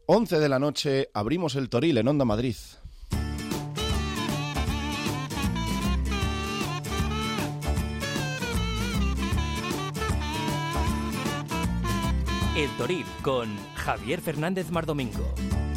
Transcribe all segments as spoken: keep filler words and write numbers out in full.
once de la noche, abrimos el Toril en Onda Madrid. El Toril con Javier Fernández Mardomingo.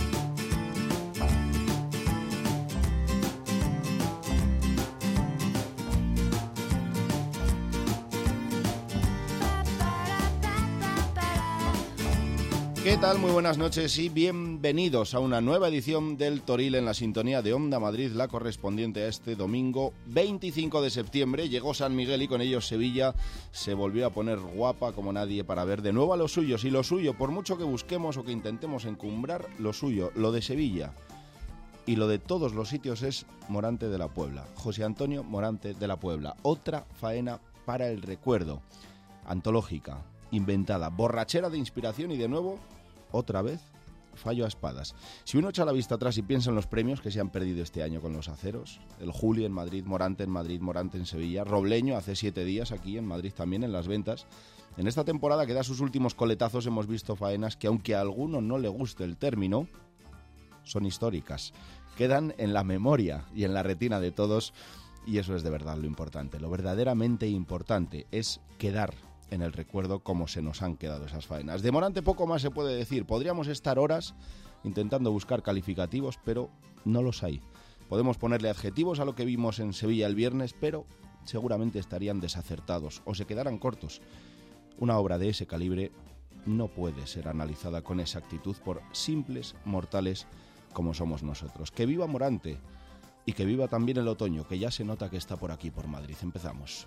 ¿Qué tal? Muy buenas noches y bienvenidos a una nueva edición del Toril en la sintonía de Onda Madrid, la correspondiente a este domingo veinticinco de septiembre. Llegó San Miguel y con ello Sevilla se volvió a poner guapa como nadie para ver de nuevo a los suyos. Y lo suyo, por mucho que busquemos o que intentemos encumbrar, lo suyo, lo de Sevilla y lo de todos los sitios es Morante de la Puebla. José Antonio Morante de la Puebla. Otra faena para el recuerdo. Antológica, inventada, borrachera de inspiración y de nuevo, otra vez, fallo a espadas. Si uno echa la vista atrás y piensa en los premios que se han perdido este año con los aceros, el Juli en Madrid, Morante en Madrid, Morante en Sevilla, Robleño hace siete días aquí en Madrid también en las ventas. En esta temporada que da sus últimos coletazos hemos visto faenas que, aunque a alguno no le guste el término, son históricas. Quedan en la memoria y en la retina de todos, y eso es de verdad lo importante. Lo verdaderamente importante es quedar en el recuerdo cómo se nos han quedado esas faenas. De Morante poco más se puede decir. Podríamos estar horas intentando buscar calificativos, pero no los hay. Podemos ponerle adjetivos a lo que vimos en Sevilla el viernes, pero seguramente estarían desacertados o se quedaran cortos. Una obra de ese calibre no puede ser analizada con exactitud por simples mortales como somos nosotros. Que viva Morante y que viva también el otoño, que ya se nota que está por aquí, por Madrid. Empezamos.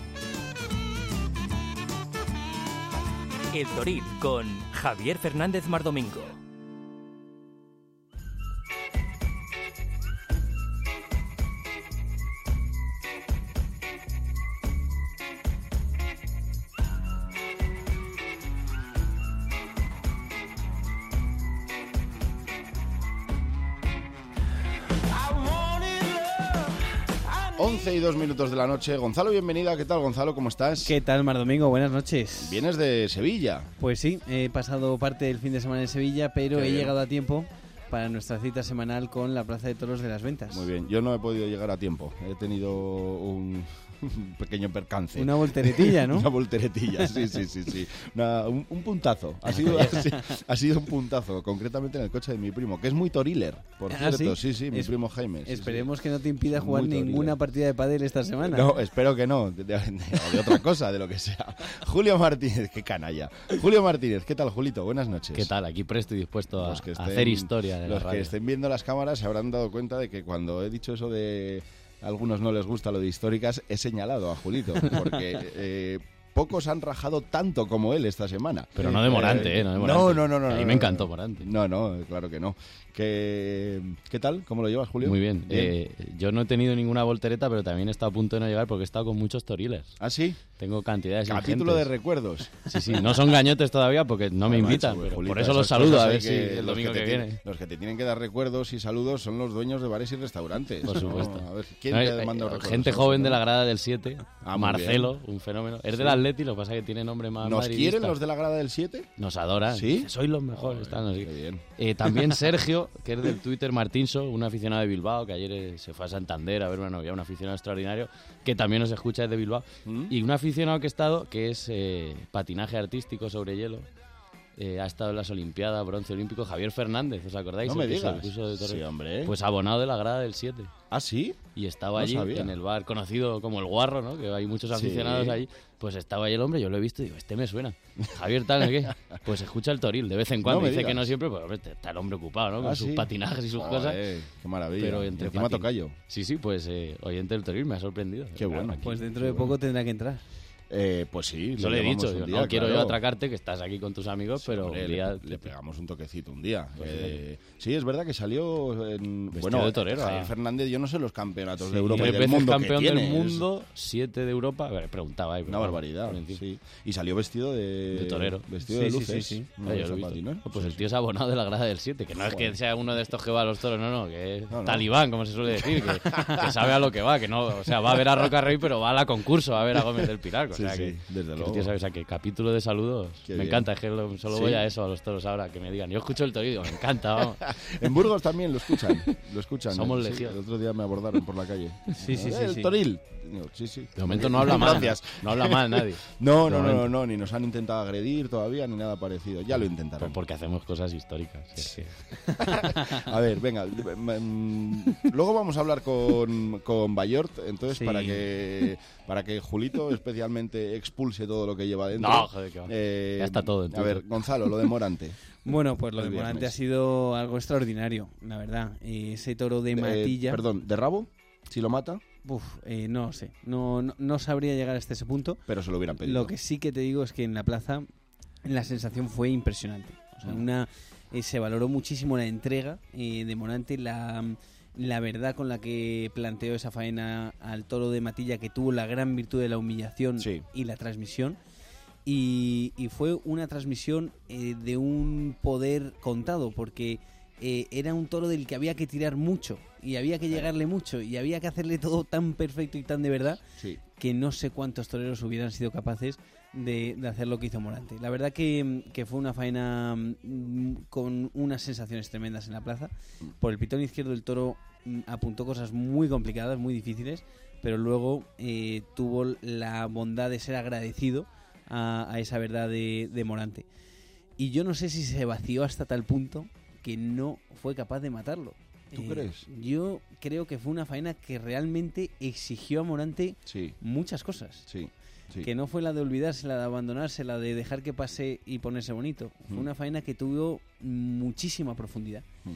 El Toril con Javier Fernández Mardomingo. once y dos minutos de la noche. Gonzalo, bienvenida. ¿Qué tal, Gonzalo? ¿Cómo estás? ¿Qué tal, Mardomingo? Buenas noches. Vienes de Sevilla. Pues sí, he pasado parte del fin de semana en Sevilla, pero Qué he bien. llegado a tiempo para nuestra cita semanal con la Plaza de Toros de las Ventas. Muy bien, yo no he podido llegar a tiempo. He tenido un, un pequeño percance. Una volteretilla, ¿no? Una volteretilla, sí, sí, sí, sí. Una, un, un puntazo. Ha sido, ha, sido, ha sido un puntazo, concretamente en el coche de mi primo, que es muy toriler, por ¿Ah, cierto. sí? Sí, sí, mi Es- primo Jaime. Sí, Esperemos sí. que no te impida jugar Muy toriler. ninguna partida de pádel esta semana. No, espero que no, de, de, de otra cosa, de lo que sea. Julio Martínez, qué canalla. Julio Martínez, ¿qué tal, Julito? Buenas noches. ¿Qué tal? Aquí presto y dispuesto a, Los que a estén- hacer historia de la Los radio. que estén viendo las cámaras se habrán dado cuenta de que cuando he dicho eso de a algunos no les gusta lo de históricas, he señalado a Julito, porque eh, pocos han rajado tanto como él esta semana. Pero no de Morante, ¿eh? No, de Morante. No, no, no, no. A mí no, me no, encantó no. Morante. No, no, claro que no. ¿Qué, ¿Qué tal? ¿Cómo lo llevas, Julio? Muy bien. Eh, yo no he tenido ninguna voltereta, pero también he estado a punto de no llegar porque he estado con muchos toriles. ¿Ah, sí? Tengo cantidades Capítulo de ingentes. recuerdos. Sí, sí, no son gañotes todavía porque no me Bueno, invitan, macho, pero Julito, por eso los esas saludo cosas a hay ver si que- el los domingo te que tienen- viene. Los que te tienen que dar recuerdos y saludos son los dueños de bares y restaurantes. Por No, supuesto. a ver, ¿quién No, te hay- manda hay recuerdos? gente joven de la grada del siete, Ah, muy Marcelo, un fenómeno. Es del Sí. Atleti, lo que pasa es que tiene nombre más ¿Nos madridista. quieren los de la grada del siete? Nos adoran. ¿Sí? Sois los mejores. están así. Qué bien. Eh, también Sergio, que es del Twitter Martinso, un aficionado de Bilbao, que ayer eh, se fue a Santander a ver una novia, un aficionado extraordinario, que también nos escucha desde Bilbao. ¿Mm? Y un aficionado que ha estado, que es eh, patinaje artístico sobre hielo. Eh, ha estado en las Olimpiadas, bronce olímpico, Javier Fernández, ¿os acordáis? No me El que se digas. puso de torero. Sí, hombre. Pues abonado de la grada del siete. ¿Ah, sí? Y estaba No allí, sabía. en el bar conocido como El Guarro, ¿no? Que hay muchos Sí. aficionados allí. Pues estaba allí el hombre, yo lo he visto y digo, este me suena. Javier tal, ¿no? ¿Qué? Pues escucha el Toril de vez en cuando. No me Dice digas. que no siempre, pues hombre, está el hombre ocupado, ¿no? Con ¿Ah, sus sí? patinajes y sus Joder, cosas. Qué maravilla. Pero Y entre encima patin- tocayo. Sí, sí, pues eh, oyente del Toril me ha sorprendido. Qué bueno. Aquí. Pues dentro de poco tendrá que entrar. Eh, pues sí. Eso le he llamamos dicho, un digo, día, no quiero yo claro. atracarte, que estás aquí con tus amigos, Sí, pero hombre, un día... le, le pegamos un toquecito un día. Pues Eh, sí, es verdad que salió en, Vestido bueno, de torero, Javier ah. Fernández, yo no sé los campeonatos Sí, de Europa y tres del veces mundo campeón que tiene. del mundo, siete de Europa. A ver, preguntaba ahí. pero Una bueno, barbaridad. por encima. Sí. Y salió vestido de, De torero. Vestido Sí, de sí, luces. sí, sí. ¿No Ah, yo ves lo he a visto. Patino? Pues Sí, el sí. tío es abonado de la grada del siete, que no es Joder. que sea uno de estos que va a los toros, no, no, que es No, no. talibán, como se suele decir, que, que sabe a lo que va, que no, o sea, va a ver a Roca Rey, pero va a la concurso a ver a Gómez del Pilar. Sí, o sea sí, que, desde que luego. tío, ¿sabes? O sea, que capítulo de saludos. Qué me bien. encanta, es que lo- solo ¿Sí? voy a eso, a los toros ahora, que me digan. Yo escucho el Toril, me encanta, vamos. En Burgos también lo escuchan. Lo escuchan. Somos Sí, legión. El otro día me abordaron por la calle. Sí, sí, Eh, sí, El sí. Toril. Digo, sí, sí. De momento no habla mal. Gracias. No habla mal nadie. No, De no, no, no, momento. no, ni nos han intentado agredir todavía ni nada parecido. Ya lo Pues intentarán. porque hacemos cosas históricas. Es que- A ver, venga. mm, Luego vamos a hablar con, con Bayort, entonces Sí. para que para que Julito especialmente expulse todo lo que lleva dentro. No, joder, que va. Eh, Ya está todo en A ver, Twitter. Gonzalo, lo de Morante. Bueno, pues lo El de Morante viernes. ha sido algo extraordinario, la verdad. Eh, ese toro de Matilla... Eh, perdón, ¿de rabo? Si lo mata, Uf, eh, no sé, no, no, no sabría llegar hasta ese punto. pero se lo hubieran pedido. Lo que sí que te digo es que en la plaza la sensación fue impresionante. O sea, Mm. una, eh, se valoró muchísimo la entrega eh, de Morante, la, la verdad con la que planteó esa faena al toro de Matilla, que tuvo la gran virtud de la humillación Sí. y la transmisión. Y, y fue una transmisión eh, de un poder contado, porque eh, era un toro del que había que tirar mucho y había que llegarle mucho y había que hacerle todo tan perfecto y tan de verdad Sí. que no sé cuántos toreros hubieran sido capaces de, de hacer lo que hizo Morante. La verdad que, que fue una faena mm, con unas sensaciones tremendas en la plaza. Por el pitón izquierdo el toro mm, apuntó cosas muy complicadas, muy difíciles, pero luego eh, tuvo la bondad de ser agradecido a, a esa verdad de, de Morante. Y yo no sé si se vació hasta tal punto que no fue capaz de matarlo. ¿Tú crees? Yo creo que fue una faena que realmente exigió a Morante Sí, muchas cosas. sí. sí. Que no fue la de olvidarse, la de abandonarse, la de dejar que pase y ponerse bonito. Fue Mm. una faena que tuvo muchísima profundidad. Mm.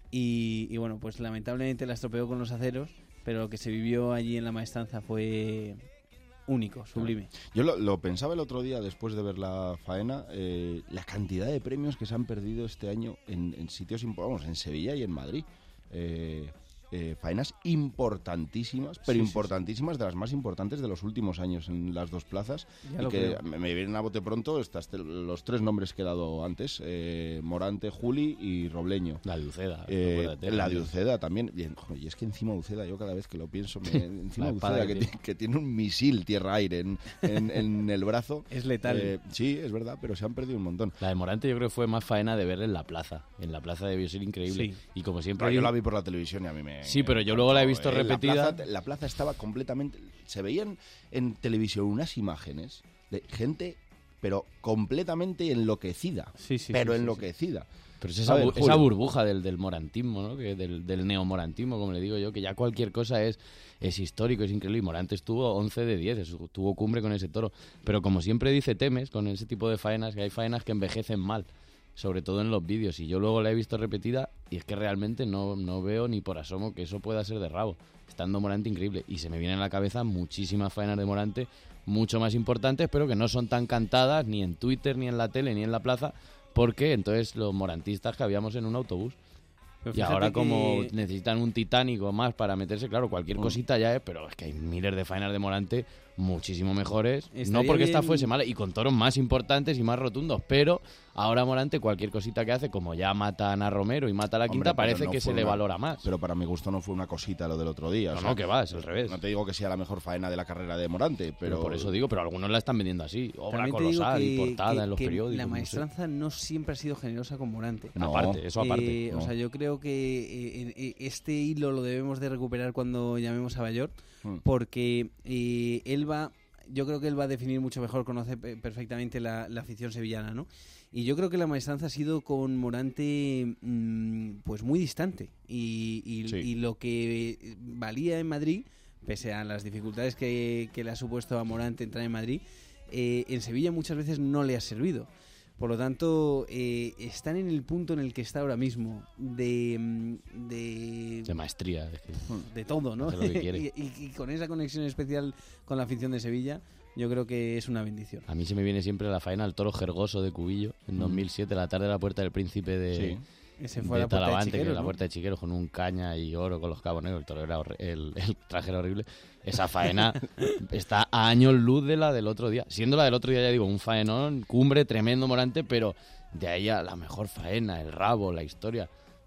Y, y bueno, pues lamentablemente la estropeó con los aceros, pero lo que se vivió allí en la maestranza fue único, sublime. Yo lo, lo pensaba el otro día después de ver la faena, eh, la cantidad de premios que se han perdido este año en, en sitios importantes, en Sevilla y en Madrid. Eh, eh, faenas importantísimas, pero Sí, sí, importantísimas, de las más importantes de los últimos años en las dos plazas. Ya y lo que creo. me, me vienen a bote pronto estas, los tres nombres que he dado antes, eh, Morante, Juli y Robleño. La de Uceda. Eh, acuérdate, la ¿no? de Uceda también. Bien, joder, y es que encima Uceda, yo cada vez que lo pienso, me, encima La espada Uceda, que, que ti- tiene. que tiene un misil tierra-aire en, en, en el brazo. Es letal. Eh, sí, es verdad, pero se han perdido un montón. La de Morante yo creo que fue más faena de ver en la plaza. En la plaza debió ser increíble. Sí. Y como siempre... Pero yo digo- la vi por la televisión y a mí me... Sí, pero yo me luego la he encantó, visto ¿eh? repetida. La plaza, la plaza estaba completamente... Se veían en televisión unas imágenes de gente, pero completamente enloquecida. Sí, sí, pero sí, sí, enloquecida. Pero es A esa, ver, bu- Julio. esa burbuja del, del morantismo, ¿no? Que del, del neomorantismo, como le digo yo, que ya cualquier cosa es, es histórico, es increíble. Y Morante estuvo once de diez, estuvo- tuvo cumbre con ese toro. Pero como siempre dice Temes, con ese tipo de faenas, que hay faenas que envejecen mal, sobre todo en los vídeos. Y yo luego la he visto repetida y es que realmente no, no veo ni por asomo que eso pueda ser de rabo. Estando Morante increíble. Y se me vienen a la cabeza muchísimas faenas de Morante, mucho más importantes, pero que no son tan cantadas ni en Twitter, ni en la tele, ni en la plaza, porque entonces los morantistas cabíamos en un autobús. Pero Y fíjate ahora como que- necesitan un titánico más para meterse, claro, cualquier Mm. cosita ya es, pero es que hay miles de faenas de Morante muchísimo mejores. Estaría no porque esta bien- fuese mala y con toros más importantes y más rotundos, pero ahora Morante cualquier cosita que hace, como ya mata a Ana Romero y mata a la Hombre, quinta, pero parece no que fue se le una- valora más. Pero para mi gusto no fue una cosita lo del otro día. No, o sea, no, que va, es al revés. No te digo que sea la mejor faena de la carrera de Morante, pero... Pero por eso digo, pero algunos la están vendiendo así, obra También te digo colosal y que- portada que- en los que periódicos. La no sé. maestranza no siempre ha sido generosa con Morante. No. Aparte, eso aparte. Eh, no. O sea, yo creo que eh, eh, este hilo lo debemos de recuperar cuando llamemos a Bayort, Mm. porque eh, él va, yo creo que él va a definir mucho mejor, conoce pe- perfectamente la, la afición sevillana, ¿no? Y yo creo que la maestranza ha sido con Morante mm, pues muy distante y, y- Sí. y lo que valía en Madrid, pese a las dificultades que, que le ha supuesto a Morante entrar en Madrid, eh, en Sevilla muchas veces no le ha servido. Por lo tanto, eh, están en el punto en el que está ahora mismo de, mm, de, De maestría. es que- de todo, ¿no? Hace lo que quiere. y, y- y con esa conexión especial con la afición de Sevilla, yo creo que es una bendición. A mí se me viene siempre la faena al toro jergoso de Cubillo, en dos mil siete, la tarde de la Puerta del Príncipe de, Sí. Ese fue de a la puerta de Talavante, que Chiqueros, era la ¿no? Puerta de Chiqueros con un caña y oro con los cabos negros. El toro era horri- el, el traje era horrible. Esa faena está a años luz de la del otro día. Siendo la del otro día, ya digo, un faenón, cumbre, tremendo Morante, pero de ahí a la mejor faena, el rabo, la historia.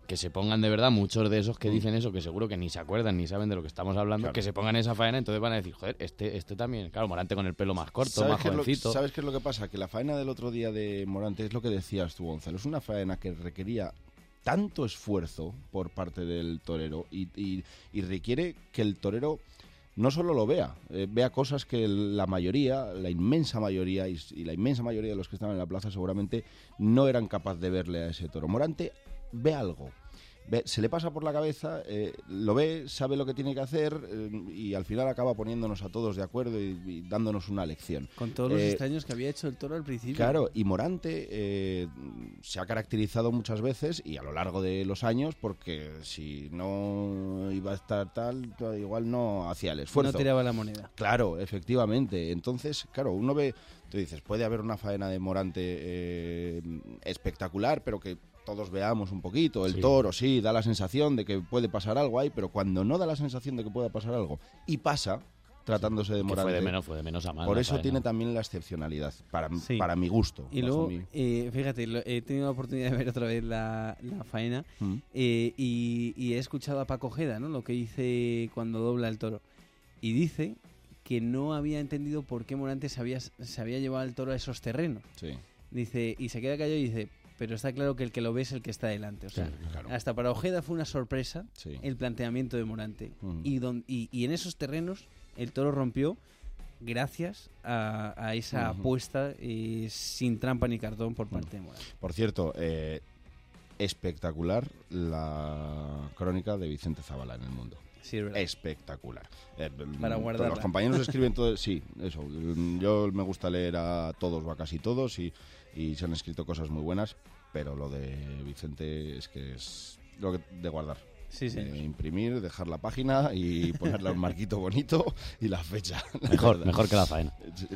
que se pongan de verdad muchos de esos que dicen eso, que seguro que ni se acuerdan ni saben de lo que estamos hablando, Claro. que se pongan esa faena, entonces van a decir, joder, este, este también, claro, Morante con el pelo más corto, ¿Sabes más qué, es lo, jovencito. ¿Sabes qué es lo que pasa? Que la faena del otro día de Morante es lo que decías tú, Gonzalo. Es una faena que requería tanto esfuerzo por parte del torero y, y, y requiere que el torero no solo lo vea, eh, vea cosas que la mayoría, la inmensa mayoría y, y la inmensa mayoría de los que estaban en la plaza seguramente no eran capaces de verle a ese toro. Morante ve algo. Ve, se le pasa por la cabeza, eh, lo ve, sabe lo que tiene que hacer eh, y al final acaba poniéndonos a todos de acuerdo y, y dándonos una lección. Con todos los Eh, extraños que había hecho el toro al principio. Claro, y Morante eh, se ha caracterizado muchas veces y a lo largo de los años porque si no iba a estar tal, igual no hacía el esfuerzo. No tiraba la moneda. Claro, efectivamente. Entonces, claro, uno ve, tú dices, puede haber una faena de Morante eh, espectacular, pero que todos veamos un poquito. El Sí. toro, sí, da la sensación de que puede pasar algo ahí, pero cuando no da la sensación de que pueda pasar algo y pasa, tratándose de Que Morante, fue de menos, fue de menos a más. por la eso faena. tiene también la excepcionalidad, para, Sí. para mi gusto. Y bajo luego, mi- eh, fíjate, lo- he tenido la oportunidad de ver otra vez la, la faena Mm. eh, y, y he escuchado a Paco Ojeda, ¿no? Lo que dice cuando dobla el toro. Y dice que no había entendido por qué Morante se había, se había llevado al toro a esos terrenos. Sí, Dice, y se queda callado y dice, pero está claro que el que lo ve es el que está delante. O sea, sí, claro. hasta para Ojeda fue una sorpresa Sí. el planteamiento de Morante. Mm. Y, don- y, y en esos terrenos el toro rompió gracias a, a esa Ujú. apuesta eh, sin trampa ni cartón por parte de Morante. Por cierto, eh, espectacular la crónica de Vicente Zavala en El Mundo. Sí, es verdad. Espectacular. Eh, Para mm, guardarla. Los compañeros escriben todo. Sí, eso. mm, Yo me gusta leer a todos o a casi todos y, y se han escrito cosas muy buenas, pero lo de Vicente es que es lo que, de guardar. Sí, sí. Eh, imprimir, dejar la página y ponerle un marquito bonito y la fecha. la Mejor, verdad. mejor que la faena.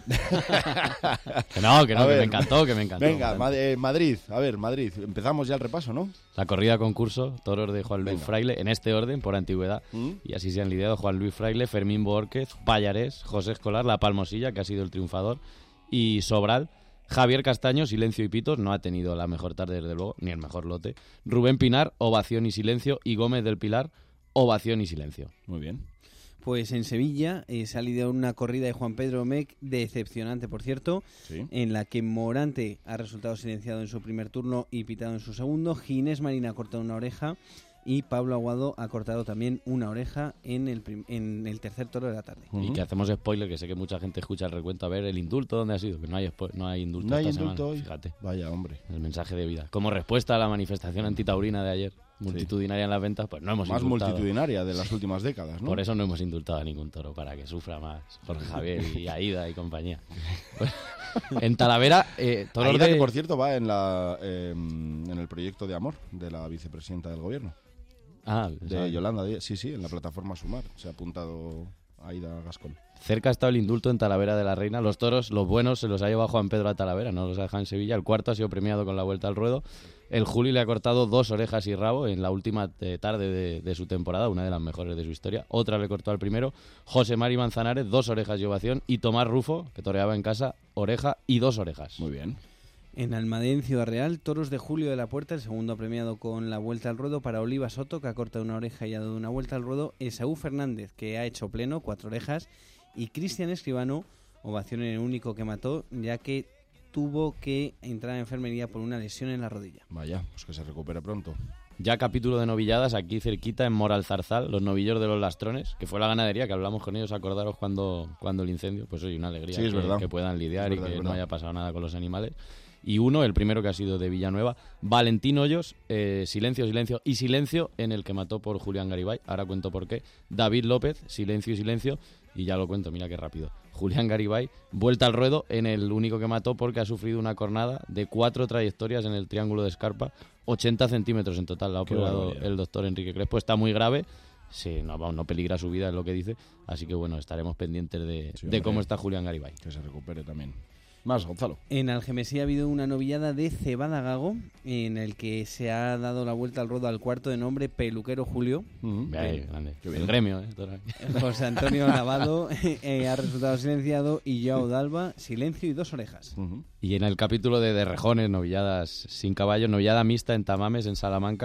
Que no, que no, A que ver. me encantó, que me encantó. Venga, Mad- eh, Madrid. A ver, Madrid. Empezamos ya el repaso, ¿no? La corrida concurso, toros de Juan Luis Venga. Fraile, en este orden, por antigüedad. ¿Mm? Y así se han lidiado Juan Luis Fraile, Fermín Borquez, Pallarés, José Escolar, La Palmosilla, que ha sido el triunfador, y Sobral. Javier Castaño, silencio y pitos, no ha tenido la mejor tarde, desde luego, ni el mejor lote. Rubén Pinar, ovación y silencio. Y Gómez del Pilar, ovación y silencio. Muy bien. Pues en Sevilla eh, se ha lidiado una corrida de Juan Pedro Mec, decepcionante por cierto, Sí. en la que Morante ha resultado silenciado en su primer turno y pitado en su segundo. Ginés Marina ha cortado una oreja y Pablo Aguado ha cortado también una oreja en el, prim- en el tercer toro de la tarde. Ujú. Y que hacemos spoiler, que sé que mucha gente escucha el recuento. A ver, el indulto, ¿dónde ha sido? Que no hay, spo- no hay indulto No hay esta indulto semana, hoy. Fíjate, Vaya, hombre. el mensaje de vida. Como respuesta a la manifestación antitaurina de ayer, multitudinaria en las ventas, pues no hemos Más indultado. multitudinaria de las últimas décadas, ¿no? Por eso no hemos indultado a ningún toro, para que sufra más Jorge Javier y Aida y compañía. Pues, en Talavera, eh, toros Aida, de... que por cierto va en la eh, en el proyecto de amor de la vicepresidenta del gobierno, Ah, de ¿sabes? Yolanda Díaz. Sí, sí, en la plataforma Sumar se ha apuntado Aida Gascón. Cerca ha estado el indulto en Talavera de la Reina. Los toros, los buenos, se los ha llevado Juan Pedro a Talavera, no los ha dejado en Sevilla. El cuarto ha sido premiado con la vuelta al ruedo. El Juli le ha cortado dos orejas y rabo en la última eh, tarde de, de su temporada, una de las mejores de su historia. Otra le cortó al primero. José Mari Manzanares, dos orejas y ovación. Y Tomás Rufo, que toreaba en casa, oreja y dos orejas. Muy bien. En Almadén, Ciudad Real, toros de Julio de la Puerta, el segundo premiado con la vuelta al ruedo para Oliva Soto, que ha cortado una oreja y ha dado una vuelta al ruedo. Esaú Fernández, que ha hecho pleno, cuatro orejas. Y Cristian Escribano, ovación en el único que mató, ya que tuvo que entrar a enfermería por una lesión en la rodilla. Vaya, pues que se recupere pronto. Ya capítulo de novilladas aquí cerquita en Moral Zarzal, los novillos de los Lastrones, que fue la ganadería que hablamos con ellos, acordaros cuando, cuando el incendio, pues oye, una alegría Sí, es que, verdad. que puedan lidiar Es verdad, y es que no verdad. haya pasado nada con los animales. Y uno, el primero que ha sido de Villanueva, Valentín Hoyos, eh, silencio, silencio y silencio en el que mató por Julián Garibay. Ahora cuento por qué. David López, silencio y silencio. Y ya lo cuento, mira qué rápido. Julián Garibay, vuelta al ruedo en el único que mató porque ha sufrido una cornada de cuatro trayectorias en el triángulo de Escarpa, ochenta centímetros en total. La ha Qué operado barbaridad. el doctor Enrique Crespo. Está muy grave. Sí, no, vamos, no peligra su vida, es lo que dice. Así que bueno, estaremos pendientes de, Sí, de hombre. cómo está Julián Garibay. Que se recupere también. Más, Gonzalo. En Algemesí ha habido una novillada de Cebada Gago, en el que se ha dado la vuelta al ruedo al cuarto de nombre Peluquero Julio. Ujú. Ve ahí, grande. Qué bien. El gremio, ¿eh? Todo ahí. José Antonio Lavado eh, ha resultado silenciado y Joao Dalba, silencio y dos orejas. Ujú. Y en el capítulo de, de rejones, novilladas sin caballos, novillada mixta en Tamames, en Salamanca,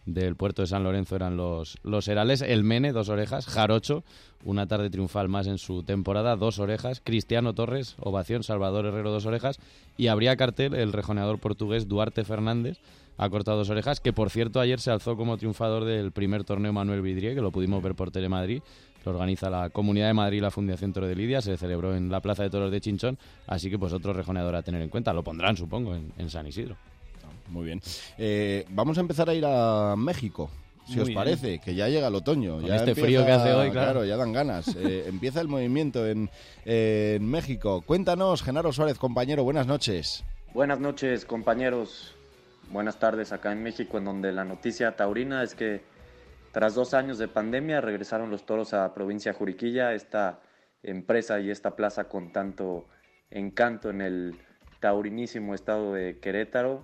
del puerto de San Lorenzo eran los, los Herales, El Mene, dos orejas, Jarocho, una tarde triunfal más en su temporada, dos orejas, Cristiano Torres, ovación, Salvador Herrero, dos orejas, y habría cartel el rejoneador portugués Duarte Fernández, ha cortado dos orejas, que por cierto ayer se alzó como triunfador del primer torneo Manuel Vidrié, que lo pudimos ver por Telemadrid, lo organiza la Comunidad de Madrid y la Fundación Toro de Lidia, se celebró en la Plaza de Toros de Chinchón, así que pues otro rejoneador a tener en cuenta, lo pondrán supongo en, en San Isidro. Muy bien. Eh, vamos a empezar a ir a México, si Muy os bien. parece, que ya llega el otoño. Con ya este empieza, frío que hace hoy, claro. Claro, ya dan ganas. Eh, empieza el movimiento en, eh, en México. Cuéntanos, Genaro Suárez, compañero, buenas noches. Buenas noches, compañeros. Buenas tardes acá en México, en donde la noticia taurina es que tras dos años de pandemia regresaron los toros a provincia Juriquilla, esta empresa y esta plaza con tanto encanto en el taurinísimo estado de Querétaro,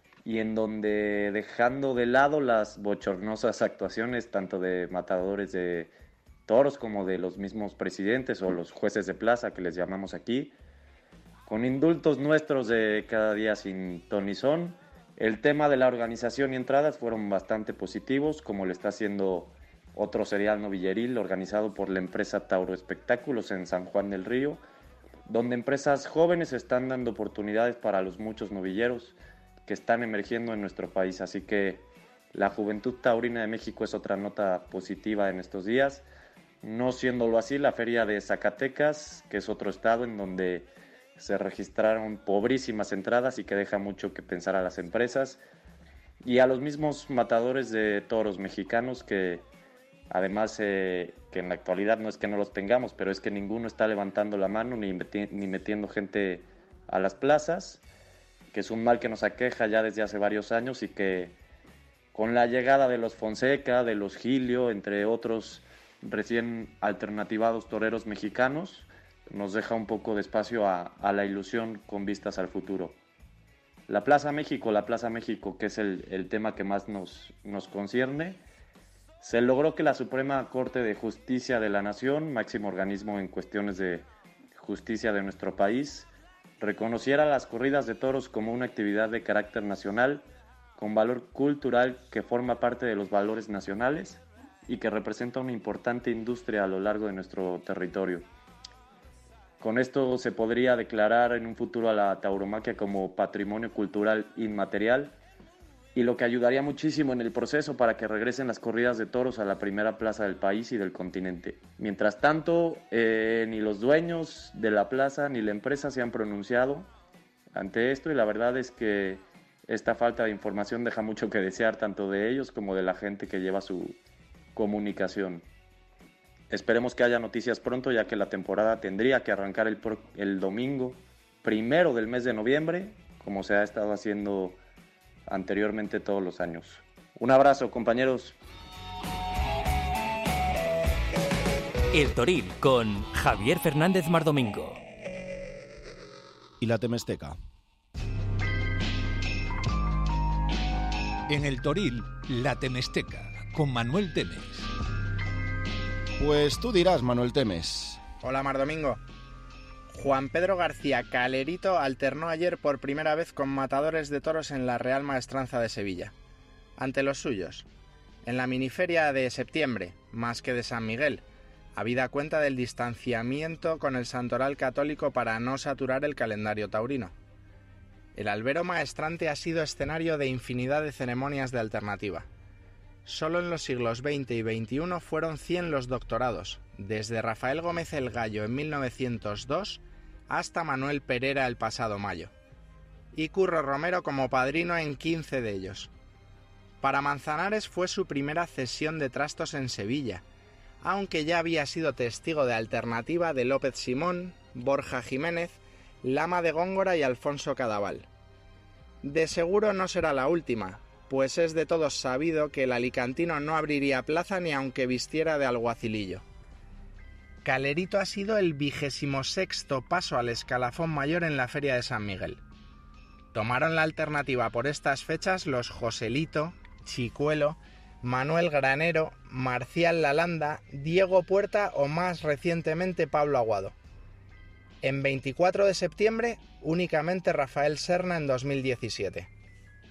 y en donde, dejando de lado las bochornosas actuaciones tanto de matadores de toros como de los mismos presidentes o los jueces de plaza que les llamamos aquí, con indultos nuestros de cada día sin ton ni son, el tema de la organización y entradas fueron bastante positivos, como lo está haciendo otro serial novilleril organizado por la empresa Tauro Espectáculos en San Juan del Río, donde empresas jóvenes están dando oportunidades para los muchos novilleros que están emergiendo en nuestro país. Así que la juventud taurina de México es otra nota positiva en estos días. No siéndolo así, la feria de Zacatecas, que es otro estado en donde se registraron pobrísimas entradas y que deja mucho que pensar a las empresas y a los mismos matadores de toros mexicanos que además eh, que en la actualidad no es que no los tengamos, pero es que ninguno está levantando la mano ni, meti- ni metiendo gente a las plazas, que es un mal que nos aqueja ya desde hace varios años y que con la llegada de los Fonseca, de los Gilio, entre otros recién alternativados toreros mexicanos, nos deja un poco de espacio a, a la ilusión con vistas al futuro. La Plaza México, la Plaza México, que es el, el tema que más nos, nos concierne, se logró que la Suprema Corte de Justicia de la Nación, máximo organismo en cuestiones de justicia de nuestro país, reconociera las corridas de toros como una actividad de carácter nacional, con valor cultural que forma parte de los valores nacionales y que representa una importante industria a lo largo de nuestro territorio. Con esto se podría declarar en un futuro a la tauromaquia como patrimonio cultural inmaterial, y lo que ayudaría muchísimo en el proceso para que regresen las corridas de toros a la primera plaza del país y del continente. Mientras tanto, eh, ni los dueños de la plaza ni la empresa se han pronunciado ante esto, y la verdad es que esta falta de información deja mucho que desear tanto de ellos como de la gente que lleva su comunicación. Esperemos que haya noticias pronto, ya que la temporada tendría que arrancar el, pro- el domingo primero del mes de noviembre, como se ha estado haciendo anteriormente todos los años. Un abrazo, compañeros. El Toril con Javier Fernández Mardomingo. ¿Y la Temesteca? En el Toril, la Temesteca, con Manuel Temes. Pues tú dirás, Manuel Temes. Hola, Mardomingo. Juan Pedro García Calerito alternó ayer por primera vez con matadores de toros en la Real Maestranza de Sevilla, ante los suyos, en la miniferia de septiembre, más que de San Miguel, habida cuenta del distanciamiento con el santoral católico para no saturar el calendario taurino. El albero maestrante ha sido escenario de infinidad de ceremonias de alternativa. Solo en los siglos veinte y veintiuno fueron cien los doctorados, desde Rafael Gómez el Gallo en mil novecientos dos hasta Manuel Pereira el pasado mayo, y Curro Romero como padrino en quince de ellos. Para Manzanares fue su primera cesión de trastos en Sevilla, aunque ya había sido testigo de alternativa de López Simón, Borja Jiménez, Lama de Góngora y Alfonso Cadaval. De seguro no será la última, pues es de todos sabido que el alicantino no abriría plaza ni aunque vistiera de alguacilillo. Calerito ha sido el vigésimo sexto paso al escalafón mayor en la Feria de San Miguel. Tomaron la alternativa por estas fechas los Joselito, Chicuelo, Manuel Granero, Marcial Lalanda, Diego Puerta o más recientemente Pablo Aguado. En veinticuatro de septiembre, únicamente Rafael Serna en dos mil diecisiete.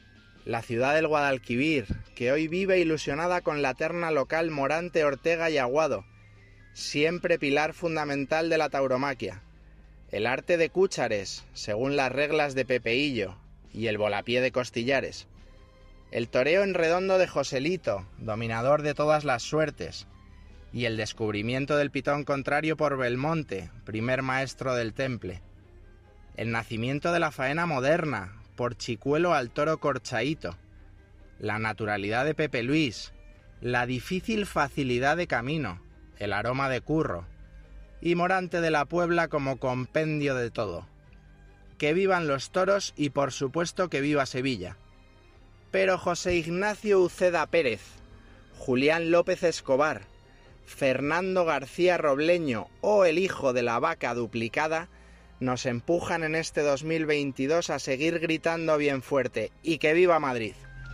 La ciudad del Guadalquivir, que hoy vive ilusionada con la terna local Morante, Ortega y Aguado, siempre pilar fundamental de la tauromaquia. El arte de Cúchares, según las reglas de Pepeillo, y el volapié de Costillares. El toreo en redondo de Joselito, dominador de todas las suertes. Y el descubrimiento del pitón contrario por Belmonte, primer maestro del temple. El nacimiento de la faena moderna, por Chicuelo al toro Corchaíto. La naturalidad de Pepe Luis, la difícil facilidad de camino, el aroma de Curro. Y Morante de la Puebla como compendio de todo. Que vivan los toros y por supuesto que viva Sevilla. Pero José Ignacio Uceda Pérez, Julián López Escobar, Fernando García Robleño o el hijo de la vaca duplicada nos empujan en este dos mil veintidós a seguir gritando bien fuerte y que viva Madrid.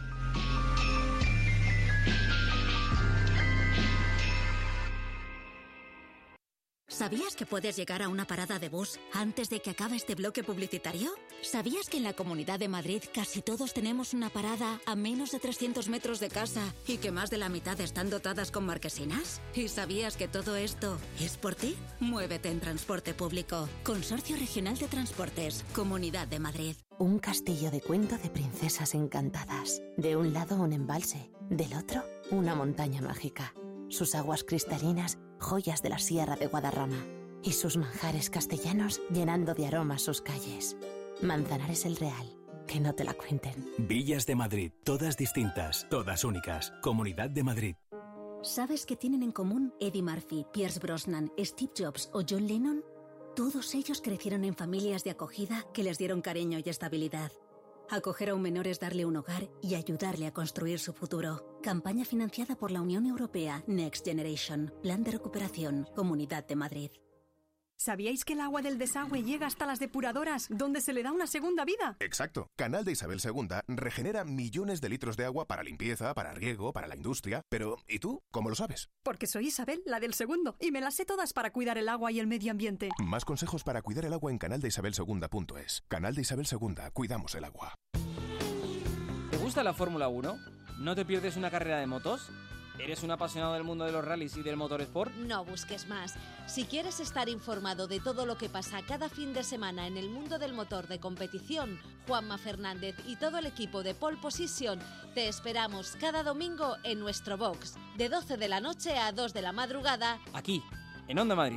¿Sabías que puedes llegar a una parada de bus antes de que acabe este bloque publicitario? ¿Sabías que en la Comunidad de Madrid casi todos tenemos una parada a menos de trescientos metros de casa y que más de la mitad están dotadas con marquesinas? ¿Y sabías que todo esto es por ti? Muévete en transporte público. Consorcio Regional de Transportes, Comunidad de Madrid. Un castillo de cuento de princesas encantadas. De un lado un embalse, del otro una montaña mágica. Sus aguas cristalinas, joyas de la Sierra de Guadarrama, y sus manjares castellanos llenando de aromas sus calles. Manzanares el Real, que no te la cuenten. Villas de Madrid, todas distintas, todas únicas. Comunidad de Madrid. ¿Sabes qué tienen en común Eddie Murphy, Pierce Brosnan, Steve Jobs o John Lennon? Todos ellos crecieron en familias de acogida que les dieron cariño y estabilidad. Acoger a un menor es darle un hogar y ayudarle a construir su futuro. Campaña financiada por la Unión Europea Next Generation. Plan de recuperación. Comunidad de Madrid. ¿Sabíais que el agua del desagüe llega hasta las depuradoras, donde se le da una segunda vida? Exacto. Canal de Isabel segunda regenera millones de litros de agua para limpieza, para riego, para la industria. Pero, ¿y tú? ¿Cómo lo sabes? Porque soy Isabel, la del segundo, y me las sé todas para cuidar el agua y el medio ambiente. Más consejos para cuidar el agua en canal de isabel segunda punto es. Canal de Isabel segunda. Cuidamos el agua. ¿Te gusta la Fórmula uno? ¿No te pierdes una carrera de motos? ¿Eres un apasionado del mundo de los rallies y del motorsport? No busques más. Si quieres estar informado de todo lo que pasa cada fin de semana en el mundo del motor de competición, Juanma Fernández y todo el equipo de Pole Position te esperamos cada domingo en nuestro box, de doce de la noche a dos de la madrugada, aquí, en Onda Madrid.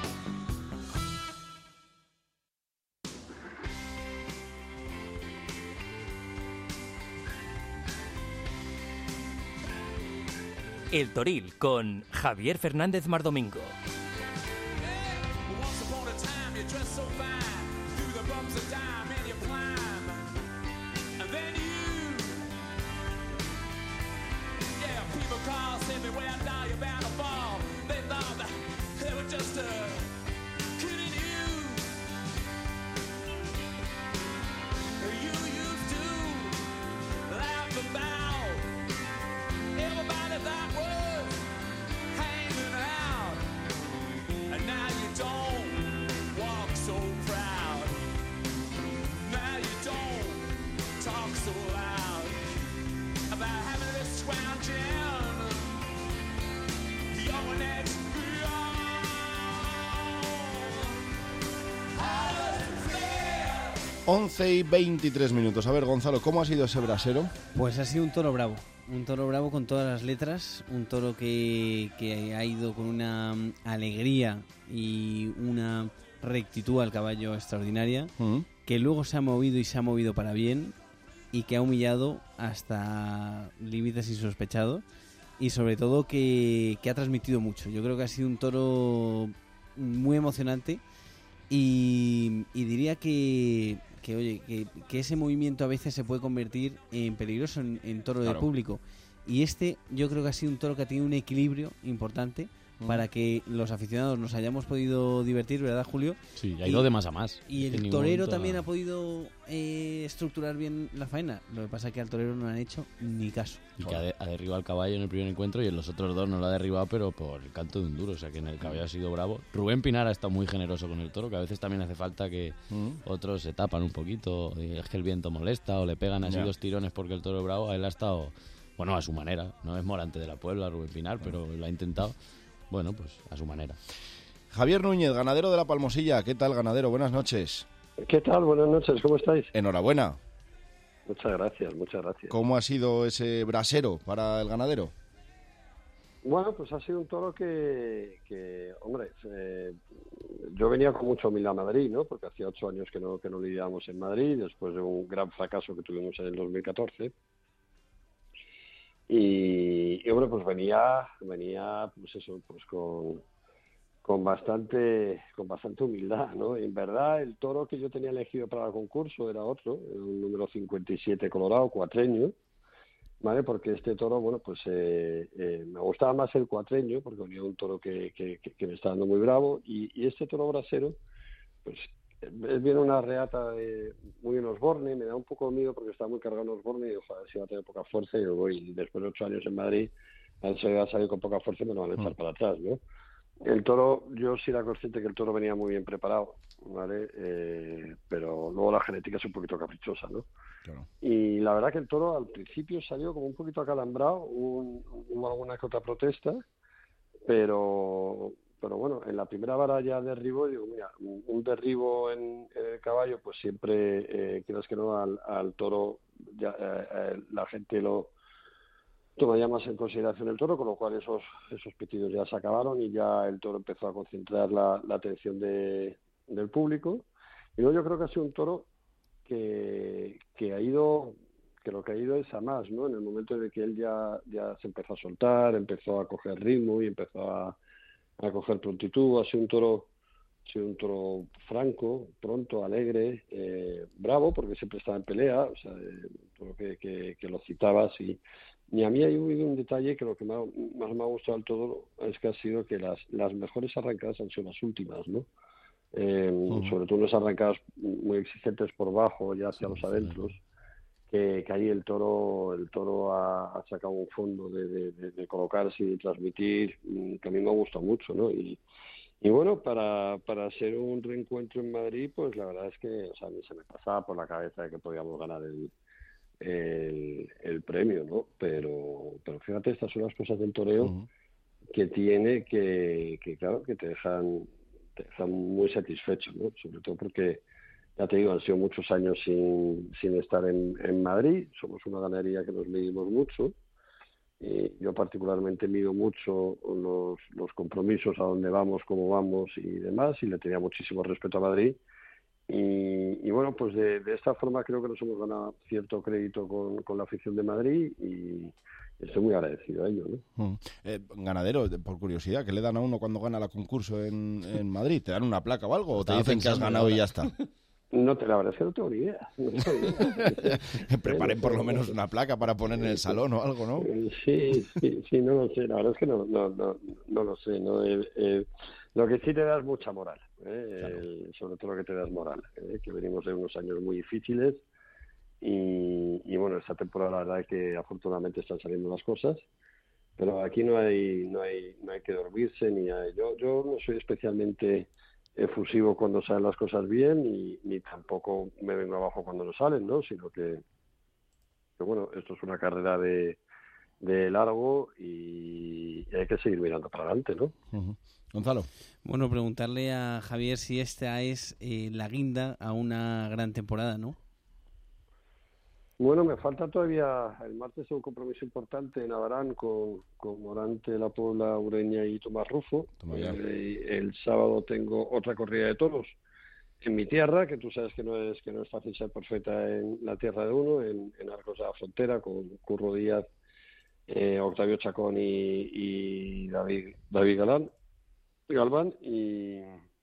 El Toril con Javier Fernández Mardomingo. once y veintitrés minutos. A ver, Gonzalo, ¿cómo ha sido ese brasero? Pues ha sido un toro bravo. Un toro bravo con todas las letras. Un toro que, que ha ido con una alegría y una rectitud al caballo extraordinaria. Uh-huh. Que luego se ha movido y se ha movido para bien. Y que ha humillado hasta límites insospechados. Y sobre todo que, que ha transmitido mucho. Yo creo que ha sido un toro muy emocionante. Y, y diría que, que oye, que, que ese movimiento a veces se puede convertir en peligroso en, en toro claro. de público. Y este yo creo que ha sido un toro que ha tenido un equilibrio importante mm. para que los aficionados nos hayamos podido divertir, ¿verdad, Julio? Sí, ha ido y, de más a más. Y el torero también ha podido eh, estructurar bien la faena. Lo que pasa es que al torero no le han hecho ni caso. Y que ha, de, ha derribado al caballo en el primer encuentro y en los otros dos no lo ha derribado, pero por el canto de un duro. O sea que en el caballo ha sido bravo. Rubén Pinar ha estado muy generoso con el toro, que a veces también hace falta que mm. otros se tapan un poquito. Es que el viento molesta o le pegan así yeah. dos tirones porque el toro es bravo. Él ha estado, bueno, a su manera. No es Morante de la Puebla, Rubén Pinar, pero lo ha intentado, bueno, pues a su manera. Javier Núñez, ganadero de La Palmosilla. ¿Qué tal, ganadero? Buenas noches. ¿Qué tal? Buenas noches, ¿cómo estáis? Enhorabuena. Muchas gracias, muchas gracias. ¿Cómo ha sido ese brasero para el ganadero? Bueno, pues ha sido un toro que, que hombre, eh, yo venía con mucha humildad a Madrid, ¿no? Porque hacía ocho años que no que no lidiábamos en Madrid, después de un gran fracaso que tuvimos en el dos mil catorce. Y, y hombre, pues venía, venía, pues eso, pues con, con bastante, con bastante humildad, ¿no? En verdad, el toro que yo tenía elegido para el concurso era otro, era un número cincuenta y siete colorado, cuatreño, ¿vale? Porque este toro, bueno, pues eh, eh, me gustaba más el cuatreño, porque venía un toro que, que, que me está dando muy bravo, y, y este toro brasero, pues es bien una reata de, muy en Osborne, me da un poco de miedo porque está muy cargado en Osborne y ojalá si va a tener poca fuerza y yo voy después de ocho años en Madrid, a él se va a salir con poca fuerza y me lo van a echar mm. para atrás, ¿no? El toro, yo sí era consciente que el toro venía muy bien preparado, ¿vale? Eh, pero luego la genética es un poquito caprichosa, ¿no? Claro. Y la verdad que el toro al principio salió como un poquito acalambrado, un, hubo alguna que otra protesta, pero pero bueno, en la primera vara ya derribo, digo, mira, un derribo en, en el caballo, pues siempre, eh, quieras que no, al, al toro, ya, eh, eh, la gente lo toma ya más en consideración el toro, con lo cual esos esos pitidos ya se acabaron y ya el toro empezó a concentrar la, la atención de, del público. Y luego yo creo que ha sido un toro que, que ha ido, que lo que ha ido es a más, ¿no? En el momento en el que él ya, ya se empezó a soltar, empezó a coger ritmo y empezó a a coger prontitud, ha sido un toro, ha sido un toro franco, pronto, alegre, eh, bravo, porque siempre estaba en pelea, o sea, eh, todo que, que, que lo citabas y, y a mí hay habido un detalle que lo que más, más me ha gustado del todo es que ha sido que las, las mejores arrancadas han sido las últimas, ¿no? Eh, uh-huh. Sobre todo unas arrancadas muy exigentes por bajo, ya hacia sí, los adentros. Sí. Que, que ahí el toro el toro ha, ha sacado un fondo de, de, de, de colocarse y transmitir, que a mí me gusta mucho, ¿no? Y, y bueno, para, para ser un reencuentro en Madrid, pues la verdad es que, o sea, a mí se me pasaba por la cabeza de que podíamos ganar el, el, el premio, ¿no? Pero, pero fíjate, estas son las cosas del toreo uh-huh. que tiene que, que, claro, que te dejan, te dejan muy satisfecho, ¿no? Sobre todo porque, ya te digo, han sido muchos años sin, sin estar en, en Madrid. Somos una ganadería que nos medimos mucho. Y yo particularmente mido mucho los, los compromisos, a dónde vamos, cómo vamos y demás, y le tenía muchísimo respeto a Madrid. Y, y bueno, pues de, de esta forma creo que nos hemos ganado cierto crédito con, con la afición de Madrid y estoy muy agradecido a ello, ¿no? Mm. Eh, ganadero, por curiosidad, ¿qué le dan a uno cuando gana el concurso en, en Madrid? ¿Te dan una placa o algo? ¿O te dicen que has ganado y ya está? No, te la verdad es que no tengo ni idea. No tengo ni idea. Preparen por lo menos una placa para poner en el salón o algo, ¿no? Sí, sí, sí, no lo sé. La verdad es que no, no, no, no lo sé. ¿no? Eh, eh, lo que sí te da es mucha moral, ¿eh? Claro. El, sobre todo lo que te da es moral, ¿eh? Que venimos de unos años muy difíciles y, y bueno, esta temporada la verdad es que afortunadamente están saliendo las cosas, pero aquí no hay, no hay, no hay que dormirse ni hay. Yo, yo no soy especialmente efusivo cuando salen las cosas bien y ni tampoco me vengo abajo cuando no salen, ¿no? Sino que, que bueno, esto es una carrera de, de largo y hay que seguir mirando para adelante, ¿no? Uh-huh. Gonzalo. Bueno, preguntarle a Javier si esta es eh, la guinda a una gran temporada, ¿no? Bueno, me falta todavía, el martes un compromiso importante en Abarán con, con Morante, La Puebla, Ureña y Tomás Rufo. Eh, el sábado tengo otra corrida de toros en mi tierra, que tú sabes que no es que no es fácil ser perfecta en la tierra de uno, en, en Arcos de la Frontera, con Curro Díaz, eh, Octavio Chacón y, y David, David Galán, Galván, y...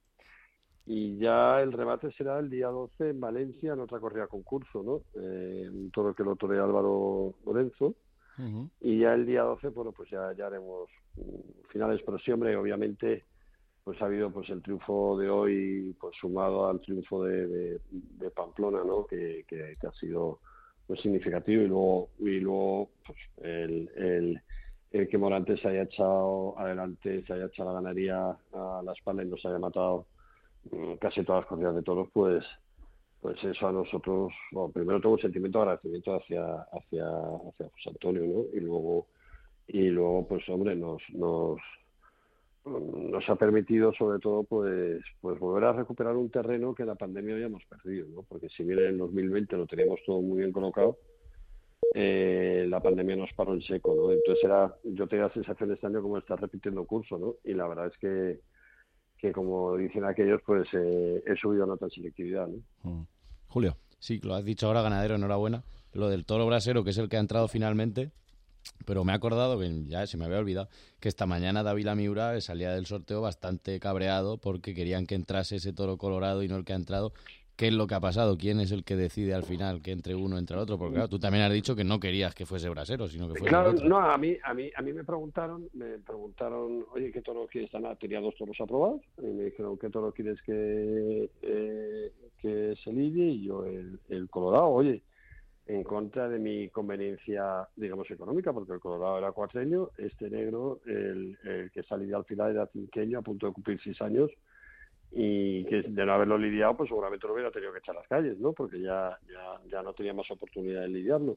Y ya el remate será el día doce en Valencia, en otra corrida concurso, ¿no? Eh, un toro que lo torea Álvaro Lorenzo. Uh-huh. Y ya el día doce, bueno, pues ya, ya haremos um, finales, pero sí, hombre, obviamente, pues ha habido pues el triunfo de hoy, pues sumado al triunfo de, de, de Pamplona, ¿no? Que, que, que ha sido pues significativo, y luego, y luego pues, el, el, el que Morantes se haya echado adelante, se haya echado la ganadería a la espalda y nos haya matado um, casi todas las corridas de toros, pues pues eso a nosotros, bueno, primero tengo un sentimiento de agradecimiento hacia hacia hacia José Antonio, ¿no? Y luego y luego pues hombre nos nos nos ha permitido sobre todo pues pues volver a recuperar un terreno que la pandemia habíamos perdido, ¿no? Porque si bien en el dos mil veinte lo teníamos todo muy bien colocado, eh, la pandemia nos paró en seco, ¿no? Entonces era, yo tenía la sensación este año como de estar repitiendo curso, ¿no? Y la verdad es que que como dicen aquellos, pues eh, he subido nota en selectividad, ¿no? Mm. Julio. Sí, lo has dicho ahora, ganadero, enhorabuena. Lo del toro brasero, que es el que ha entrado finalmente, pero me he acordado, que ya se me había olvidado, que esta mañana Dávila Miura salía del sorteo bastante cabreado porque querían que entrase ese toro colorado y no el que ha entrado. ¿Qué es lo que ha pasado? ¿Quién es el que decide al final que entre uno entre el otro? Porque claro, tú también has dicho que no querías que fuese brasero, sino que fuese claro, otro. No, a mí, a mí, a mí me preguntaron, me preguntaron, oye, ¿qué toro quieres? Nada, tenía dos toros aprobados, y me dijeron, ¿qué toro quieres que, eh, que se lidie? Y yo, el, el colorado, oye, en contra de mi conveniencia, digamos, económica, porque el colorado era cuatreño, este negro, el, el que salía al final era cinqueño, a punto de cumplir seis años, y que de no haberlo lidiado, pues seguramente lo hubiera tenido que echar a las calles, ¿no? Porque ya ya ya no tenía más oportunidad de lidiarlo.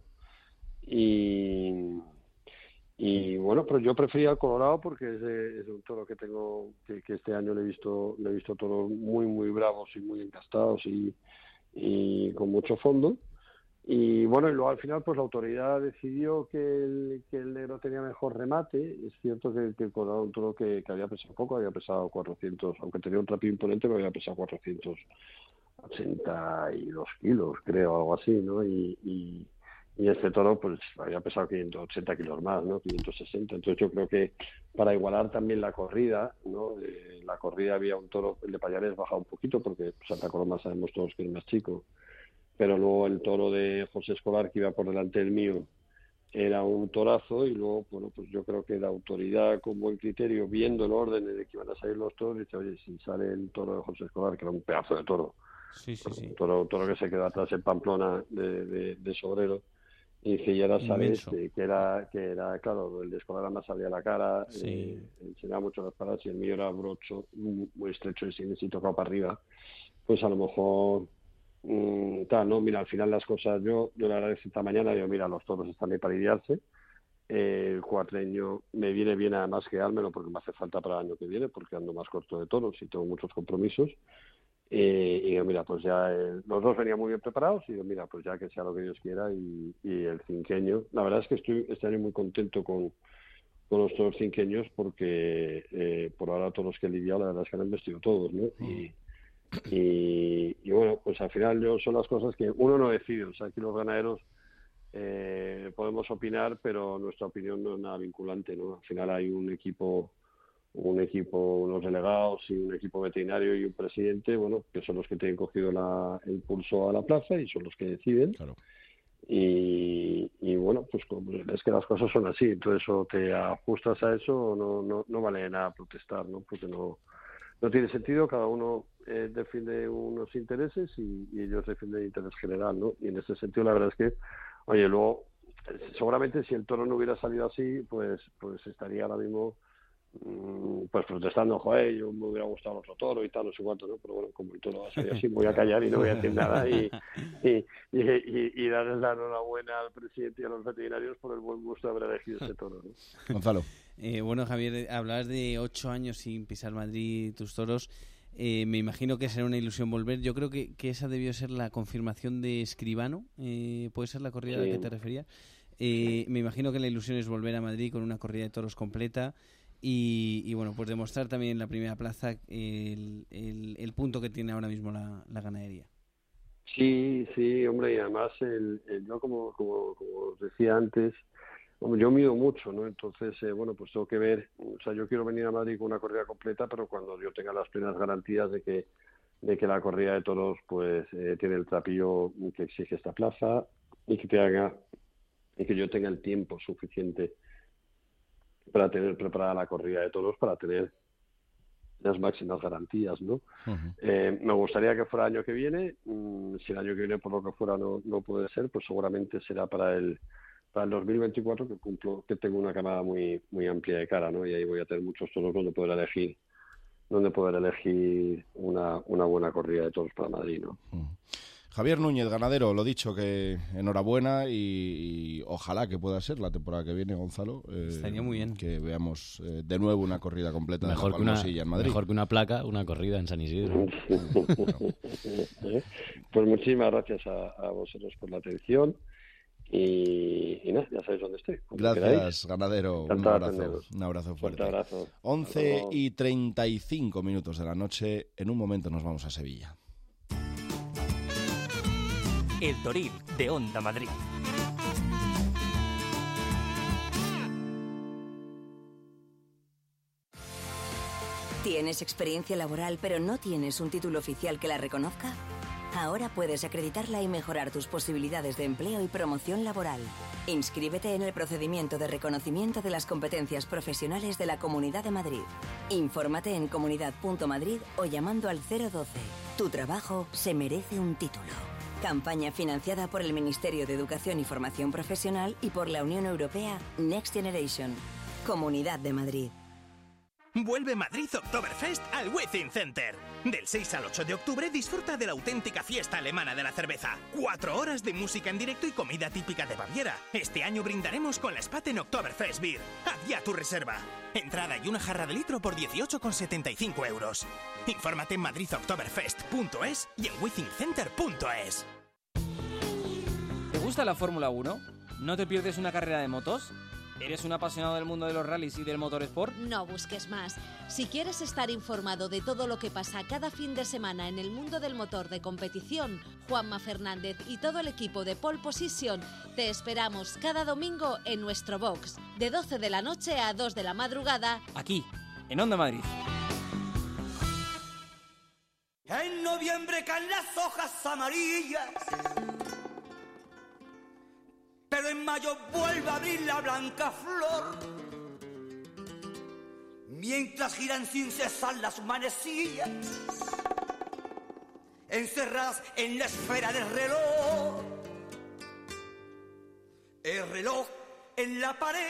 Y, y bueno, pero yo prefería el colorado porque es, de, es un toro que tengo, que, que este año le he visto le he visto toros muy, muy bravos y muy encastados y, y con mucho fondo. Y bueno, y luego al final pues la autoridad decidió que el, que el negro tenía mejor remate. Es cierto que, que el colorado un toro que, que había pesado poco, había pesado cuatrocientos, aunque tenía un trapío imponente, me había pesado cuatrocientos ochenta y dos kilos, creo, algo así, ¿no? Y, y, y este toro pues había pesado quinientos ochenta kilos más, ¿no? quinientos sesenta. Entonces yo creo que para igualar también la corrida, ¿no? Eh, la corrida había un toro, el de Pallares bajaba un poquito porque Santa Coloma sabemos todos que es más chico, pero luego el toro de José Escolar, que iba por delante del mío, era un torazo, y luego, bueno, pues yo creo que la autoridad, con buen criterio, viendo el orden en el que iban a salir los toros, dice, oye, si sale el toro de José Escolar, que era un pedazo de toro, sí, sí, sí. un toro, un toro que se quedó atrás en Pamplona de, de, de Sobrero, y dice, y ahora sale este, que era, que era, claro, el de Escolar además salía la cara, sí. eh, enseñaba mucho las paradas, y el mío era brocho, muy, muy estrecho, y sin si tocado para arriba, pues a lo mejor... Mm, tal, no, mira, al final las cosas, yo yo le agradezco esta mañana, digo, mira, los toros están ahí para lidiarse, eh, el cuatreño me viene bien además quedármelo porque me hace falta para el año que viene, porque ando más corto de toros y tengo muchos compromisos, eh, y digo, mira, pues ya eh, los dos venían muy bien preparados, y digo, mira, pues ya que sea lo que Dios quiera, y, y el cinqueño, la verdad es que estoy este año muy contento con con los toros cinqueños porque eh, por ahora todos los que he lidiado, la verdad es que han vestido todos, ¿no? Y Y, y bueno, pues al final yo son las cosas que uno no decide. O sea, aquí los ganaderos eh, podemos opinar, pero nuestra opinión no es nada vinculante, ¿no? Al final hay un equipo, un equipo, unos delegados y un equipo veterinario y un presidente, bueno, que son los que tienen cogido la, el pulso a la plaza y son los que deciden. Claro. Y, y bueno, pues como es que las cosas son así, entonces o te ajustas a eso o no, no, no vale de nada protestar, ¿no? Porque no No tiene sentido, cada uno eh, defiende unos intereses y, y ellos defienden el interés general, ¿no? Y en ese sentido la verdad es que, oye, luego, seguramente si el toro no hubiera salido así, pues pues estaría ahora mismo mmm, pues protestando, joder, yo me hubiera gustado otro toro y tal, no sé cuánto, ¿no? Pero bueno, como el toro va a salir así, voy a callar y no voy a decir nada y, y, y, y, y darles la enhorabuena al presidente y a los veterinarios por el buen gusto de haber elegido ese toro, ¿no? Gonzalo. Eh, bueno, Javier, hablabas de ocho años sin pisar Madrid, tus toros. Eh, me imagino que será una ilusión volver. Yo creo que, que esa debió ser la confirmación de Escribano. Eh, ¿Puede ser la corrida sí. a la que te referías? Eh, me imagino que la ilusión es volver a Madrid con una corrida de toros completa y, y bueno, pues demostrar también en la primera plaza el, el, el punto que tiene ahora mismo la, la ganadería. Sí, sí, hombre, y además el, el, yo como, como, como os decía antes, yo mido mucho, ¿no? Entonces, eh, bueno, pues tengo que ver, o sea, yo quiero venir a Madrid con una corrida completa, pero cuando yo tenga las plenas garantías de que de que la corrida de toros, pues, eh, tiene el trapillo que exige esta plaza y que tenga y que yo tenga el tiempo suficiente para tener preparada la corrida de toros, para tener las máximas garantías, ¿no? Uh-huh. Eh, me gustaría que fuera el año que viene. Mm, si el año que viene, por lo que fuera, no, no puede ser, pues seguramente será para el para el dos mil veinticuatro, que cumplo, que tengo una camada muy muy amplia de cara, ¿no? Y ahí voy a tener muchos toros donde poder elegir donde poder elegir una, una buena corrida de toros para Madrid, ¿no? Uh-huh. Javier Núñez, ganadero, lo dicho, que enhorabuena y, y ojalá que pueda ser la temporada que viene, Gonzalo. Eh, Estaría muy bien. Que veamos eh, de nuevo una corrida completa mejor de la que una, Palmosilla en Madrid. Mejor que una placa, una corrida en San Isidro. Pues muchísimas gracias a, a vosotros por la atención y, y nada, ya sabéis dónde estoy. Gracias, queráis. ganadero. Un abrazo, un abrazo fuerte. Un abrazo. once y treinta y cinco minutos de la noche. En un momento nos vamos a Sevilla. El Toril de Onda Madrid. ¿Tienes experiencia laboral pero no tienes un título oficial que la reconozca? Ahora puedes acreditarla y mejorar tus posibilidades de empleo y promoción laboral. Inscríbete en el procedimiento de reconocimiento de las competencias profesionales de la Comunidad de Madrid. Infórmate en comunidad punto madrid o llamando al cero doce. Tu trabajo se merece un título. Campaña financiada por el Ministerio de Educación y Formación Profesional y por la Unión Europea Next Generation. Comunidad de Madrid. Vuelve Madrid Oktoberfest al Within Center. Del seis al ocho de octubre disfruta de la auténtica fiesta alemana de la cerveza. Cuatro horas de música en directo y comida típica de Baviera. Este año brindaremos con la Spaten Oktoberfest Beer. Haz ya tu reserva. Entrada y una jarra de litro por dieciocho con setenta y cinco euros. Infórmate en madrid oktoberfest punto es y en within center punto es. ¿Te gusta la Fórmula uno? ¿No te pierdes una carrera de motos? ¿Eres un apasionado del mundo de los rallies y del motorsport? No busques más. Si quieres estar informado de todo lo que pasa cada fin de semana en el mundo del motor de competición, Juanma Fernández y todo el equipo de Pole Position te esperamos cada domingo en nuestro box, de doce de la noche a dos de la madrugada, aquí, en Onda Madrid. En noviembre caen las hojas amarillas, pero en mayo vuelve a abrir la blanca flor. Mientras giran sin cesar las manecillas, encerradas en la esfera del reloj. El reloj en la pared.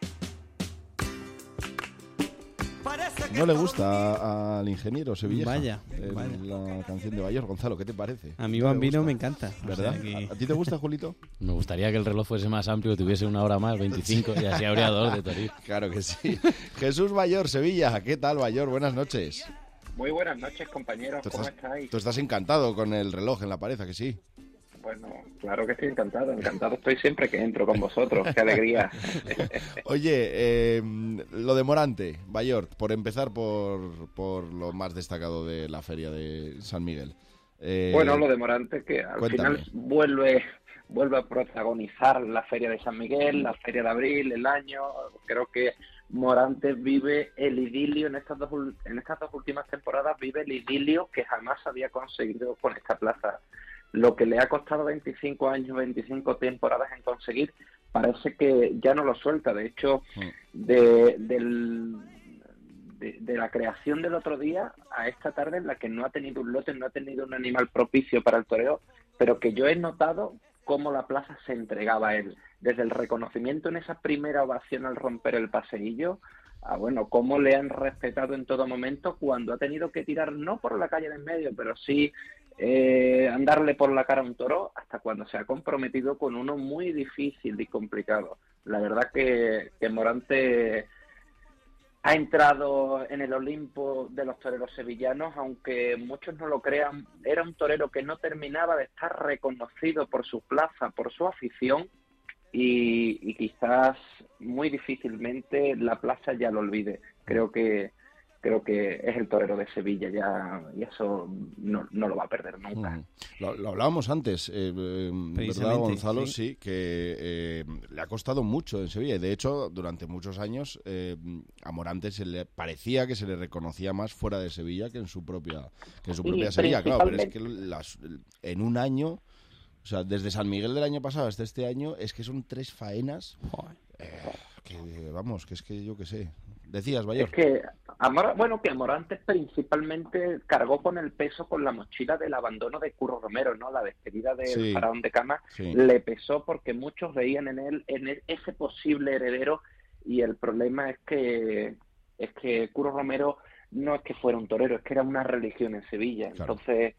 No le gusta al ingeniero Sevilleja. Vaya, el, vaya. La canción de Bayor. Gonzalo, ¿qué te parece? A mí ¿No Bambino me encanta. ¿Verdad? O sea que... ¿A ti te gusta, Julito? Me gustaría que el reloj fuese más amplio, que tuviese una hora más, veinticinco, y así habría dos de Toril. Claro que sí. Jesús Bayor, Sevilla. ¿Qué tal, Bayor? Buenas noches. Muy buenas noches, compañeros. ¿Tú ¿Cómo estás, estáis? Tú estás encantado con el reloj en la pared, ¿a que sí? Bueno, claro que estoy encantado. Encantado estoy siempre que entro con vosotros. ¡Qué alegría! Oye, eh, lo de Morante, Bayor, por empezar por, por lo más destacado de la feria de San Miguel. Eh, bueno, lo de Morante, que al cuéntame. final vuelve vuelve a protagonizar la feria de San Miguel, la feria de abril, el año. Creo que Morante vive el idilio en estas dos en estas dos últimas temporadas, vive el idilio que jamás había conseguido con esta plaza. Lo que le ha costado veinticinco años, veinticinco temporadas en conseguir, parece que ya no lo suelta. De hecho, de, del, de, de la creación del otro día a esta tarde, en la que no ha tenido un lote, no ha tenido un animal propicio para el toreo, pero que yo he notado cómo la plaza se entregaba a él. Desde el reconocimiento en esa primera ovación al romper el paseillo, a bueno, cómo le han respetado en todo momento cuando ha tenido que tirar, no por la calle de en medio, pero sí eh, andarle por la cara a un toro, hasta cuando se ha comprometido con uno muy difícil y complicado. La verdad que, que Morante ha entrado en el Olimpo de los toreros sevillanos, aunque muchos no lo crean. Era un torero que no terminaba de estar reconocido por su plaza, por su afición, y, y quizás muy difícilmente la plaza ya lo olvide. Creo que creo que es el torero de Sevilla ya, y eso no, no lo va a perder nunca. Mm. Lo, lo hablábamos antes, eh, eh, ¿verdad, Gonzalo? Sí, sí que eh, le ha costado mucho en Sevilla. Y de hecho, durante muchos años eh, a Morante se le parecía que se le reconocía más fuera de Sevilla que en su propia que en su propia Sí, Sevilla. Claro, pero es que las, en un año... O sea, desde San Miguel del año pasado hasta este año es que son tres faenas. Eh, que, vamos, que es que yo qué sé. Decías, Bayor. Es que, Amor, bueno, que Amorantes principalmente cargó con el peso, con la mochila del abandono de Curro Romero, ¿no? La despedida del Sí, faraón de Cama sí. le pesó porque muchos veían en él, en él ese posible heredero, y el problema es que es que Curro Romero no es que fuera un torero, es que era una religión en Sevilla. Claro. Entonces,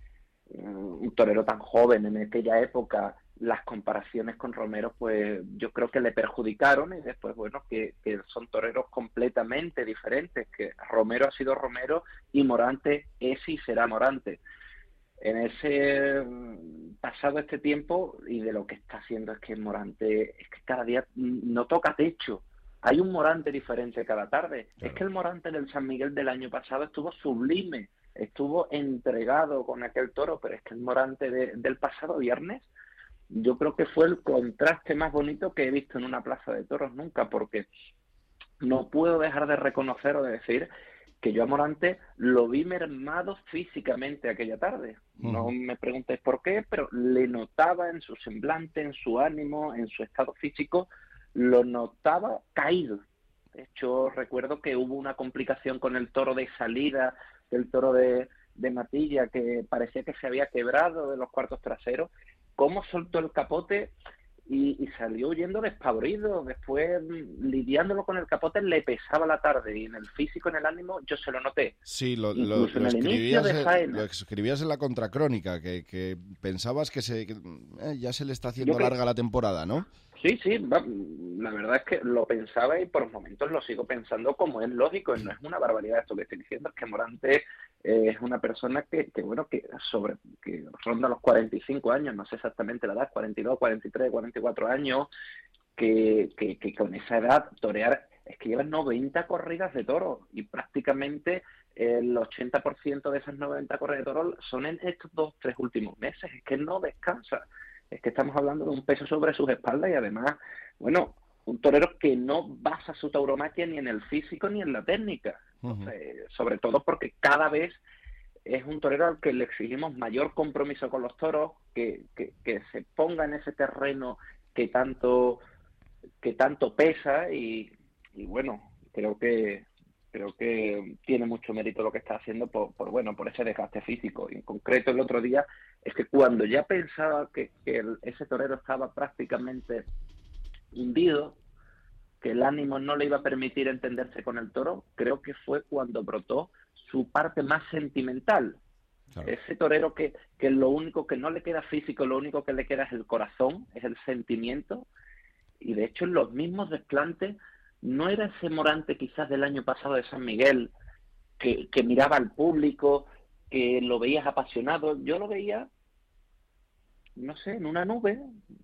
un torero tan joven en aquella época, las comparaciones con Romero, pues yo creo que le perjudicaron, y después, bueno, que, que son toreros completamente diferentes, que Romero ha sido Romero y Morante es y será Morante. En ese pasado este tiempo, y de lo que está haciendo, es que Morante, es que cada día no toca techo. Hay un Morante diferente cada tarde. Claro. Es que el Morante del San Miguel del año pasado estuvo sublime, estuvo entregado con aquel toro, pero es que el Morante de, del pasado viernes, yo creo que fue el contraste más bonito que he visto en una plaza de toros nunca, porque no puedo dejar de reconocer o de decir que yo a Morante lo vi mermado físicamente aquella tarde. Uh-huh. No me preguntéis por qué, pero le notaba en su semblante, en su ánimo, en su estado físico, lo notaba caído. De hecho, recuerdo que hubo una complicación con el toro de salida, el toro de, de Matilla, que parecía que se había quebrado de los cuartos traseros. Cómo soltó el capote y, y salió huyendo despavorido. Después, lidiándolo con el capote, le pesaba la tarde, y en el físico, en el ánimo, yo se lo noté. Sí, lo, lo, lo, escribías, en, lo escribías en la contracrónica, que, que pensabas que, se, que eh, ya se le está haciendo yo larga creo... la temporada, ¿no? Sí, sí, la verdad es que lo pensaba, y por momentos lo sigo pensando, como es lógico, y no es una barbaridad esto que estoy diciendo, es que Morante eh, es una persona que, que bueno, que sobre que ronda los cuarenta y cinco años, no sé exactamente la edad, cuarenta y dos, cuarenta y tres, cuarenta y cuatro años, que, que, que con esa edad torear, es que lleva noventa corridas de toro, y prácticamente el ochenta por ciento de esas noventa corridas de toro son en estos dos, tres últimos meses, es que no descansa. Es que estamos hablando de un peso sobre sus espaldas, y además, bueno, un torero que no basa su tauromaquia ni en el físico ni en la técnica. Entonces, uh-huh. Sobre todo porque cada vez es un torero al que le exigimos mayor compromiso con los toros, que, que, que se ponga en ese terreno que tanto que tanto pesa, y, y bueno, creo que creo que tiene mucho mérito lo que está haciendo por, por bueno por ese desgaste físico. Y en concreto, el otro día, es que cuando ya pensaba que, que el, ese torero estaba prácticamente hundido, que el ánimo no le iba a permitir entenderse con el toro, creo que fue cuando brotó su parte más sentimental. Claro. Ese torero que, que lo único que no le queda físico, lo único que le queda es el corazón, es el sentimiento, y de hecho en los mismos desplantes no era ese Morante quizás del año pasado de San Miguel, que, que miraba al público, que lo veías apasionado. Yo lo veía, no sé, en una nube,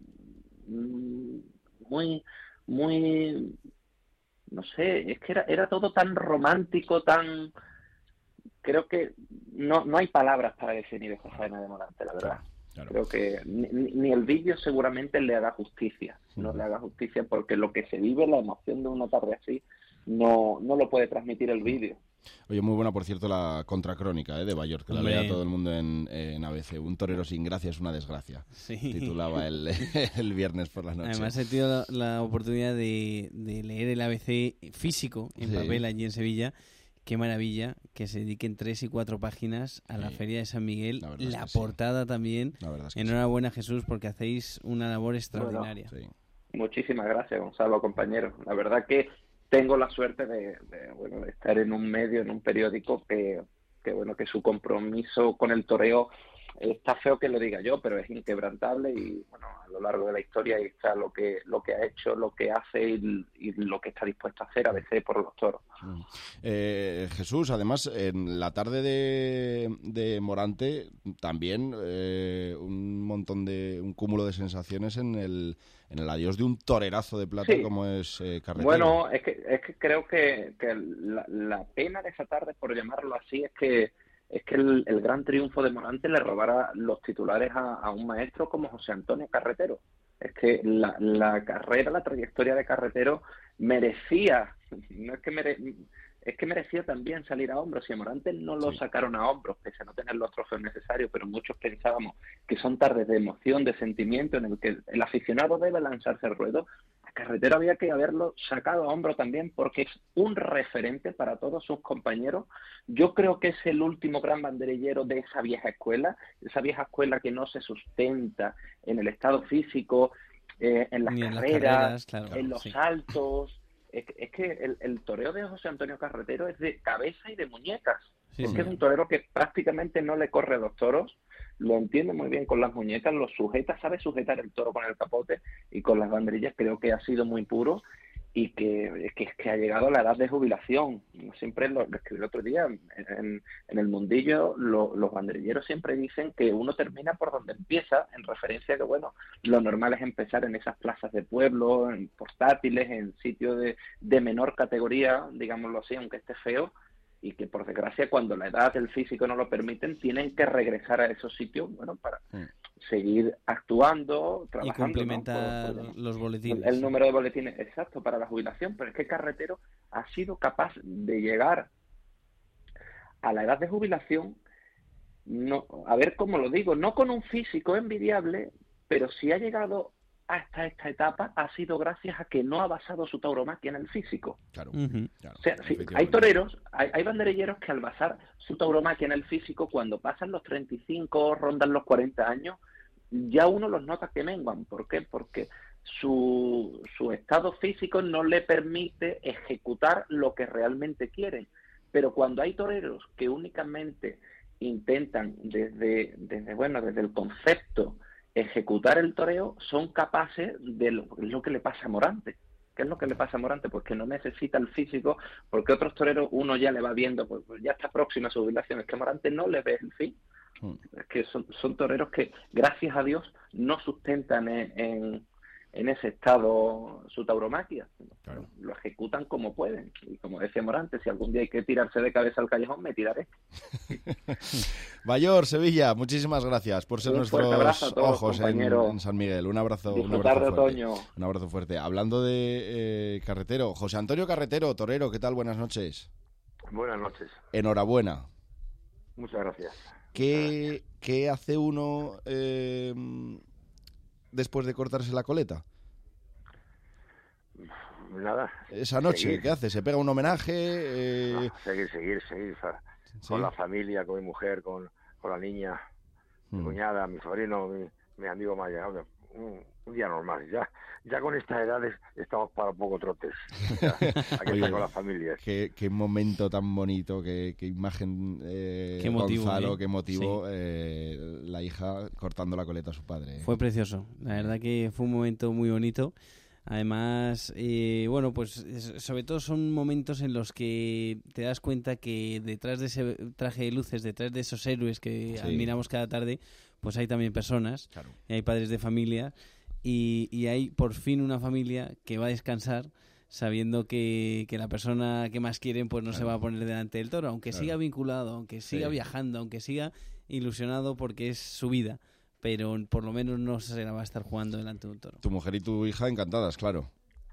muy, muy, no sé, es que era, era todo tan romántico, tan... Creo que no, no hay palabras para definir esa faena de Morante, la verdad. Claro. Creo que ni, ni el vídeo seguramente le haga justicia, no uh-huh. le haga justicia, porque lo que se vive, la emoción de una tarde así, no, no lo puede transmitir el vídeo. Oye, muy buena, por cierto, la contracrónica ¿eh? de Bayor, que la Hombre. lea todo el mundo en, en A B C. Un torero sin gracia es una desgracia. Sí. Titulaba el, el viernes por la noche. Además, he tenido la, la oportunidad de, de leer el A B C físico, en sí. papel, allí en Sevilla. Qué maravilla que se dediquen tres y cuatro páginas a la sí. Feria de San Miguel. La, la es portada sí. también. La es que Enhorabuena, sí. Jesús, porque hacéis una labor extraordinaria. Bueno, sí. Muchísimas gracias, Gonzalo, compañero. La verdad que tengo la suerte de, de, bueno, de estar en un medio, en un periódico que, que, bueno, que su compromiso con el toreo, está feo que lo diga yo, pero es inquebrantable, y bueno, a lo largo de la historia ahí está lo que lo que ha hecho, lo que hace y, y lo que está dispuesto a hacer a veces por los toros. Eh, Jesús, además, en la tarde de, de Morante también eh, un montón de un cúmulo de sensaciones en el en el adiós de un torerazo de plata, sí. como es eh, Carretero. Bueno, es que es que creo que, que la, la pena de esa tarde, por llamarlo así, es que es que el, el gran triunfo de Morante le robara los titulares a, a un maestro como José Antonio Carretero. Es que la, la carrera, la trayectoria de Carretero merecía, no es que mere, es que merecía también salir a hombros. Y a Morante no lo sí. sacaron a hombros, pese a no tener los trofeos necesarios, pero muchos pensábamos que son tardes de emoción, de sentimiento, en el que el aficionado debe lanzarse al ruedo. A Carretero había que haberlo sacado a hombro también, porque es un referente para todos sus compañeros. Yo creo que es el último gran banderillero de esa vieja escuela, esa vieja escuela que no se sustenta en el estado físico, eh, en las Ni carreras, en, las carreras, claro, en los sí. saltos. Es, es que el, el toreo de José Antonio Carretero es de cabeza y de muñecas. Sí, es sí. que es un torero que prácticamente no le corre a los toros, lo entiende muy bien con las muñecas, lo sujeta, sabe sujetar el toro con el capote, y con las banderillas creo que ha sido muy puro, y que, que, que ha llegado a la edad de jubilación. Siempre lo, lo escribí el otro día, en, en el mundillo, lo, los banderilleros siempre dicen que uno termina por donde empieza, en referencia a que, bueno, lo normal es empezar en esas plazas de pueblo, en portátiles, en sitios de, de menor categoría, digámoslo así, aunque esté feo, y que por desgracia cuando la edad, el físico no lo permiten, tienen que regresar a esos sitios, bueno, para sí. seguir actuando, trabajando. Y complementar, ¿no? por, por, los boletines. El, el número de boletines exacto para la jubilación, pero es que Carretero ha sido capaz de llegar a la edad de jubilación, no, a ver cómo lo digo, no con un físico envidiable, pero si ha llegado hasta esta etapa ha sido gracias a que no ha basado su tauromaquia en el físico. Claro, uh-huh. claro, o sea, sí, hay toreros, hay, hay banderilleros que al basar su tauromaquia en el físico, cuando pasan los treinta y cinco, rondan los cuarenta años, ya uno los nota que menguan. ¿Por qué? Porque su, su estado físico no le permite ejecutar lo que realmente quieren. Pero cuando hay toreros que únicamente intentan desde, desde bueno, desde el concepto ejecutar el toreo, son capaces de lo, lo que le pasa a Morante. ¿Qué es lo que le pasa a Morante? Pues que no necesita el físico, porque otros toreros uno ya le va viendo, pues, pues ya está próxima a su jubilación. Es que Morante no le ve el fin. Mm. Es que son, son toreros que, gracias a Dios, no sustentan en, en, en ese estado su tauromaquia. Claro. Lo ejecutan como pueden. Y como decía Morante, si algún día hay que tirarse de cabeza al callejón, me tiraré. Mayor, Sevilla, muchísimas gracias por ser un nuestros todos, ojos en, en San Miguel. Un abrazo, un abrazo de fuerte. Otoño. Un abrazo fuerte. Hablando de eh, Carretero, José Antonio Carretero, torero, ¿qué tal? Buenas noches. Buenas noches. Enhorabuena. Muchas gracias. ¿Qué, ¿qué hace uno eh, después de cortarse la coleta? Nada. Esa noche, seguir. ¿Qué hace? ¿Se pega un homenaje? Eh... No, seguir, seguir, seguir. ¿Sí? Con la familia, con mi mujer, con, con la niña, hmm. mi cuñada, mi sobrino, mi, mi amigo más llegado. Un, un día normal. Ya ya con estas edades estamos para poco trotes. Ya, aquí está con la familia. Qué, qué momento tan bonito, qué, qué imagen, eh, qué motivo, Gonzalo, ¿eh? qué motivo Sí. eh, la hija cortando la coleta a su padre. ¿eh? Fue precioso. La verdad que fue un momento muy bonito. Además, eh, bueno, pues sobre todo son momentos en los que te das cuenta que detrás de ese traje de luces, detrás de esos héroes que sí. admiramos cada tarde, pues hay también personas, claro. y hay padres de familia, y, y hay por fin una familia que va a descansar sabiendo que, que la persona que más quieren pues no claro. se va a poner delante del toro, aunque claro. siga vinculado, aunque siga sí. viajando, aunque siga ilusionado porque es su vida. Pero por lo menos no se la va a estar jugando delante de un toro. Tu mujer y tu hija encantadas, claro.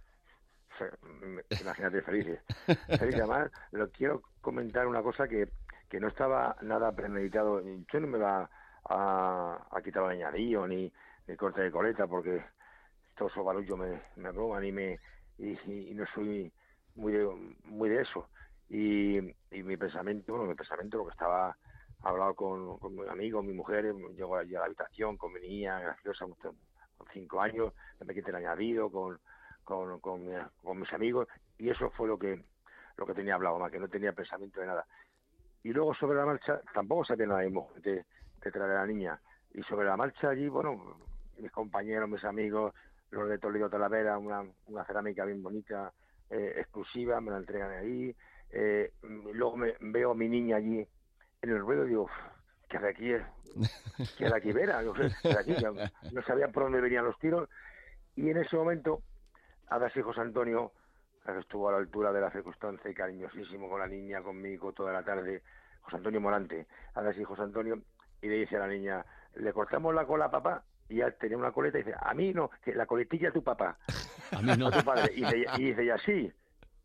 Imagínate, felices. Feliz, además, lo quiero comentar una cosa que, que no estaba nada premeditado. Yo no me va a, a quitar el añadillo ni el corte de coleta, porque todos esos barullos me, me abruman y, me, y, y no soy muy de, muy de eso. Y, y mi pensamiento, bueno, mi pensamiento, lo que estaba... He hablado con, con mi amigo, mi mujer, llego allí a la habitación con mi niña graciosa, con cinco años, me quité el añadido con, con, con, mi, con mis amigos, y eso fue lo que lo que tenía hablado, más que no tenía pensamiento de nada. Y luego sobre la marcha, tampoco sabía nada de, de, de traer a la niña, y sobre la marcha allí, bueno, mis compañeros, mis amigos, los de Toledo Talavera, una, una cerámica bien bonita, eh, exclusiva, me la entregan ahí, eh, luego me, veo a mi niña allí, en el ruedo, digo, que de aquí es, que de aquí vera, no, de aquí, no sabía por dónde venían los tiros, y en ese momento, Hadas y José Antonio, que estuvo a la altura de la circunstancia y cariñosísimo con la niña, conmigo toda la tarde, José Antonio Morante, Hadas y José Antonio, y le dice a la niña, le cortamos la cola a papá, y ya tenía una coleta, y dice, a mí no, que la coletilla a tu papá, a mí no, a tu padre, y dice, y dice ya sí,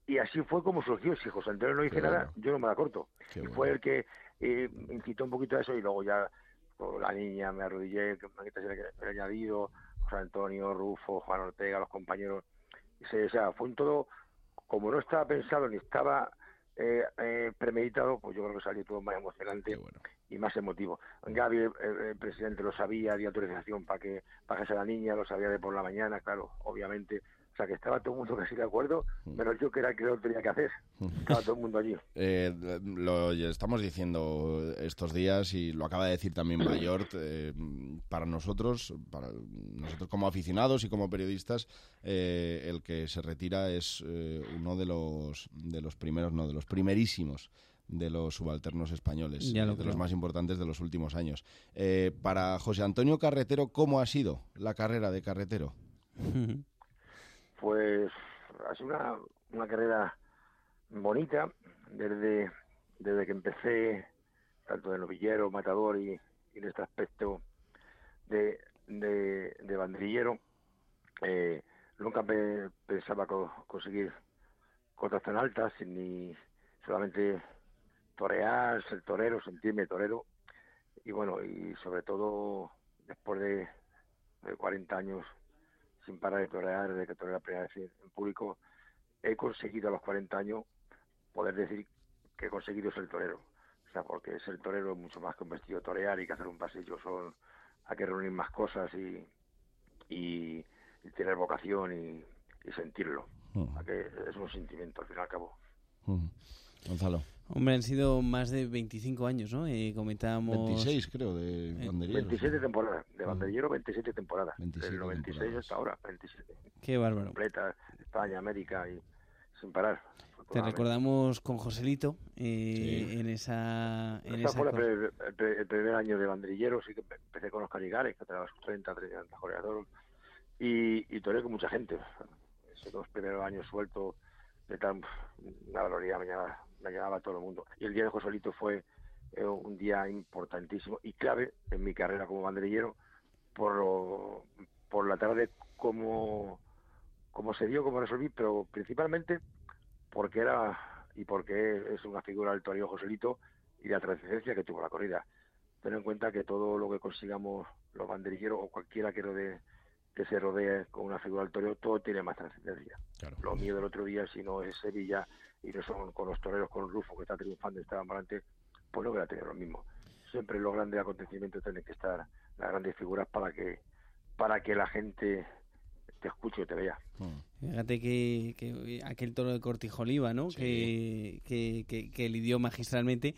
y así fue como surgió. Si José Antonio no dice Qué nada, bueno. yo no me la corto. Qué Y bueno. fue el que eh, incitó un poquito a eso, y luego ya con la niña me arrodillé, que me he añadido, José Antonio, Rufo, Juan Ortega, los compañeros. Y se, o sea, fue un todo, como no estaba pensado ni estaba eh, eh, premeditado, pues yo creo que salió todo más emocionante y más emotivo. Gaby, el, el presidente, lo sabía, dio autorización para que pagase a la niña, lo sabía de por la mañana, claro, obviamente. O sea, que estaba todo el mundo casi de acuerdo, menos yo, que era el que lo tenía que hacer. Estaba todo el mundo allí. Eh, lo estamos diciendo estos días y lo acaba de decir también Bayort. Eh, para nosotros, para nosotros como aficionados y como periodistas, eh, el que se retira es eh, uno de los de los primeros, no, de los primerísimos de los subalternos españoles, Ya lo eh, de creo. los más importantes de los últimos años. Eh, para José Antonio Carretero, ¿cómo ha sido la carrera de Carretero? Pues ha sido una, una carrera bonita desde, desde que empecé, tanto de novillero, matador y, y en este aspecto de, de, de banderillero. Eh, nunca me pensaba co- conseguir cotas tan altas, ni solamente torear, ser torero, sentirme torero. Y bueno, y sobre todo después de, de cuarenta años sin parar de torear, desde que toreé la primera vez en público, he conseguido a los cuarenta años poder decir que he conseguido ser torero. O sea, porque ser torero es mucho más que un vestido torear y que hacer un pasillo. Son, hay que reunir más cosas y, y, y tener vocación y, y sentirlo. Mm. O sea, que es un sentimiento, al fin y al cabo. Mm. Gonzalo. Hombre, han sido más de veinticinco años, ¿no? Eh, comentábamos... veintiséis, creo, de banderilleros. veintisiete temporadas. De banderillero, veintisiete temporadas. veintisiete Del noventa y seis temporadas. hasta ahora, veintisiete. Qué bárbaro. Completa, España, América y sin parar. Te recordamos con Joselito eh, en esa... En Esa esa fue la co- pre- el, pre- el primer año de banderillero, sí que empecé con Oscar Igares, que tenía sus treinta, treinta joreador, y, y toreé con mucha gente. Esos dos primeros años sueltos, de tan una valoridad, me llamaba, me llamaba todo el mundo. Y el día de Joselito fue eh, un día importantísimo y clave en mi carrera como banderillero, por, lo- por la tarde, como, como se dio, como resolví, pero principalmente porque era y porque es una figura del toreo Joselito y la trascendencia que tuvo la corrida. Ten en cuenta que todo lo que consigamos los banderilleros o cualquiera que rodee, que se rodee con una figura del toreo, todo tiene más trascendencia. Lo mío del otro día, si no es Sevilla y no son con los toreros, con Rufo, que está triunfando y está adelante, pues no voy a tener lo mismo. Siempre los grandes acontecimientos tienen que estar las grandes figuras para que para que la gente te escuche y te vea. Fíjate que, que aquel toro de Cortijoliva, ¿no? Que, que, que, que lidió magistralmente.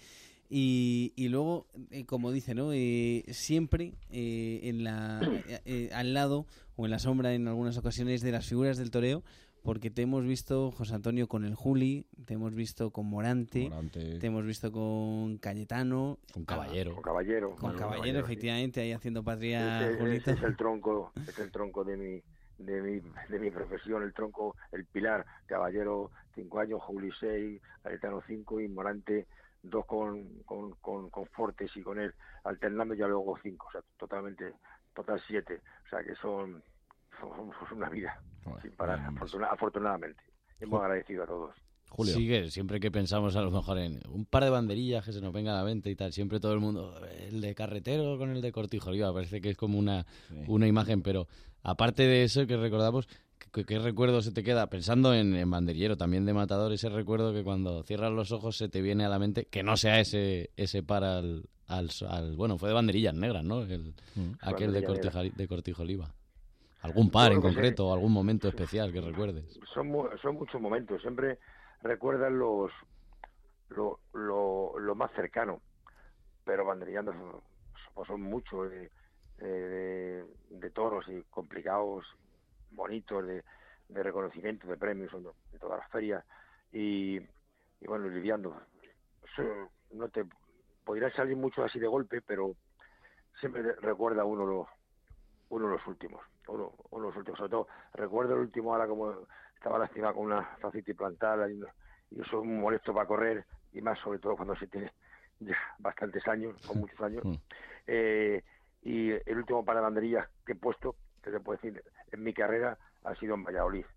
Y, y luego, eh, como dice, ¿no? Eh, siempre eh, en la eh, eh, al lado o en la sombra en algunas ocasiones de las figuras del toreo, porque te hemos visto, José Antonio, con el Juli, te hemos visto con Morante, Morante. te hemos visto con Cayetano, Con Caballero. Con Caballero. con Con Caballero, Caballero, efectivamente, ahí haciendo patria, Ese, ese Julito. es el tronco, es el tronco de mi de mi de mi profesión, el tronco, el pilar. Caballero cinco años, Juli seis, Cayetano cinco y Morante dos con, con, con, con Fortes y con él alternando ya luego cinco, o sea, totalmente, total siete, o sea que son, son, son una vida sin parar, afortuna- afortunadamente. Y muy agradecido a todos. Julio. Sí, que siempre que pensamos a lo mejor en un par de banderillas que se nos venga a la mente y tal, siempre todo el mundo, el de Carretero con el de Cortijoliva, parece que es como una, una imagen, pero aparte de eso que recordamos, ¿qué, qué recuerdo se te queda? Pensando en, en banderillero, también de matador, ese recuerdo que cuando cierras los ojos se te viene a la mente, que no sea ese ese par al, al, al- bueno, fue de banderillas negras, ¿no? El, aquel de, Banderilla Cortija- de Cortijoliva. ¿Algún par Yo en creo que concreto o algún momento especial que recuerdes? Son, mu- son muchos momentos, siempre recuerdan los lo, lo, lo más cercano, pero banderillando son, pues son muchos de, de, de toros y complicados, bonitos, de, de reconocimiento, de premios en, en todas las ferias y, y bueno, lidiando. Eso no te podría salir mucho así de golpe, pero siempre te- recuerda uno los uno de los últimos, uno, uno de los últimos, sobre todo recuerdo el último ahora como estaba lastimado con una fascitis plantar y, y eso es muy molesto para correr y más sobre todo cuando se tiene ya bastantes años, con muchos años. Eh, y el último par de banderillas que he puesto, que se puede decir, en mi carrera ha sido en Valladolid.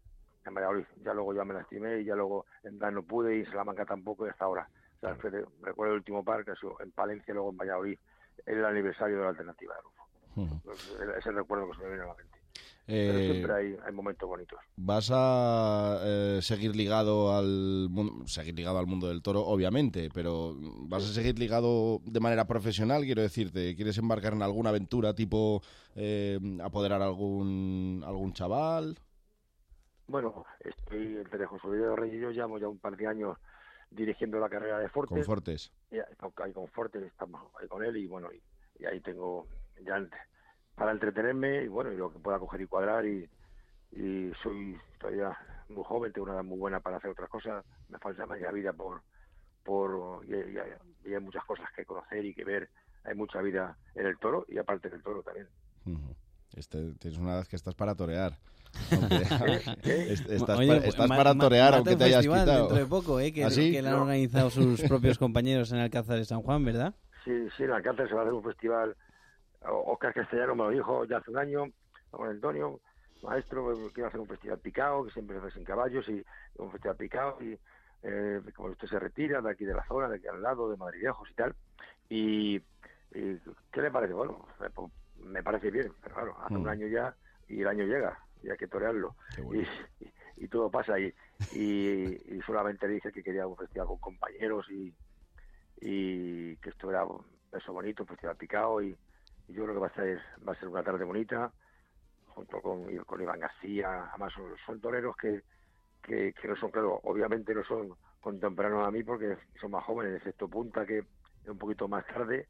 en Valladolid. Ya luego ya me lastimé y ya luego en plan no pude y en Salamanca tampoco y hasta ahora. O sea, fue, recuerdo el último par que ha sido en Palencia, luego en Valladolid, el aniversario de la Alternativa de Rufo. Uh-huh. Es el recuerdo que se me viene a la mente. Eh, Pero siempre hay, hay momentos bonitos. ¿Vas a eh, seguir ligado al mundo, seguir ligado al mundo del toro, obviamente, pero vas a seguir ligado de manera profesional? Quiero decirte, ¿quieres embarcar en alguna aventura tipo eh, apoderar a algún algún chaval? Bueno, estoy entre José Luis de Reyes y yo llevamos ya un par de años dirigiendo la carrera de Fortes. Con Fortes. Y ahí con Fortes, estamos ahí con él y bueno, y, y ahí tengo ya para entretenerme y bueno, y lo que pueda coger y cuadrar y, y soy todavía muy joven, tengo una edad muy buena para hacer otras cosas, me falta más vida por por y, y, y hay muchas cosas que conocer y que ver, hay mucha vida en el toro y aparte del toro también. Uh-huh. Este, tienes una edad que estás para torear. Aunque, ¿Qué? Estás, Oye, para, estás ma, para torear ma, aunque te hayas quitado. Dentro de poco, ¿eh? Que, ¿Ah, sí? que le han No. organizado sus propios compañeros en Alcázar de San Juan, ¿verdad? Sí, sí, en Alcázar se va a hacer un festival. Óscar Castellano me lo dijo ya hace un año, con Antonio, maestro, que iba a hacer un festival picado, que siempre se hace sin caballos, y un festival picado, y eh, como usted se retira de aquí de la zona, de aquí al lado, de Madridejos y tal, y, y ¿qué le parece? Bueno, pues, me parece bien, pero claro, hace mm. un año ya, y el año llega, y hay que torearlo, bueno. y, y, y todo pasa, y, y, y solamente le dije que quería un festival con compañeros, y, y que esto era eso bonito, un festival picado, y y yo creo que va a ser va a ser una tarde bonita junto con, con Iván García. Además son, son toreros que, que, que no son, claro, obviamente no son contemporáneos a mí porque son más jóvenes, excepto Punta, que es un poquito más tarde,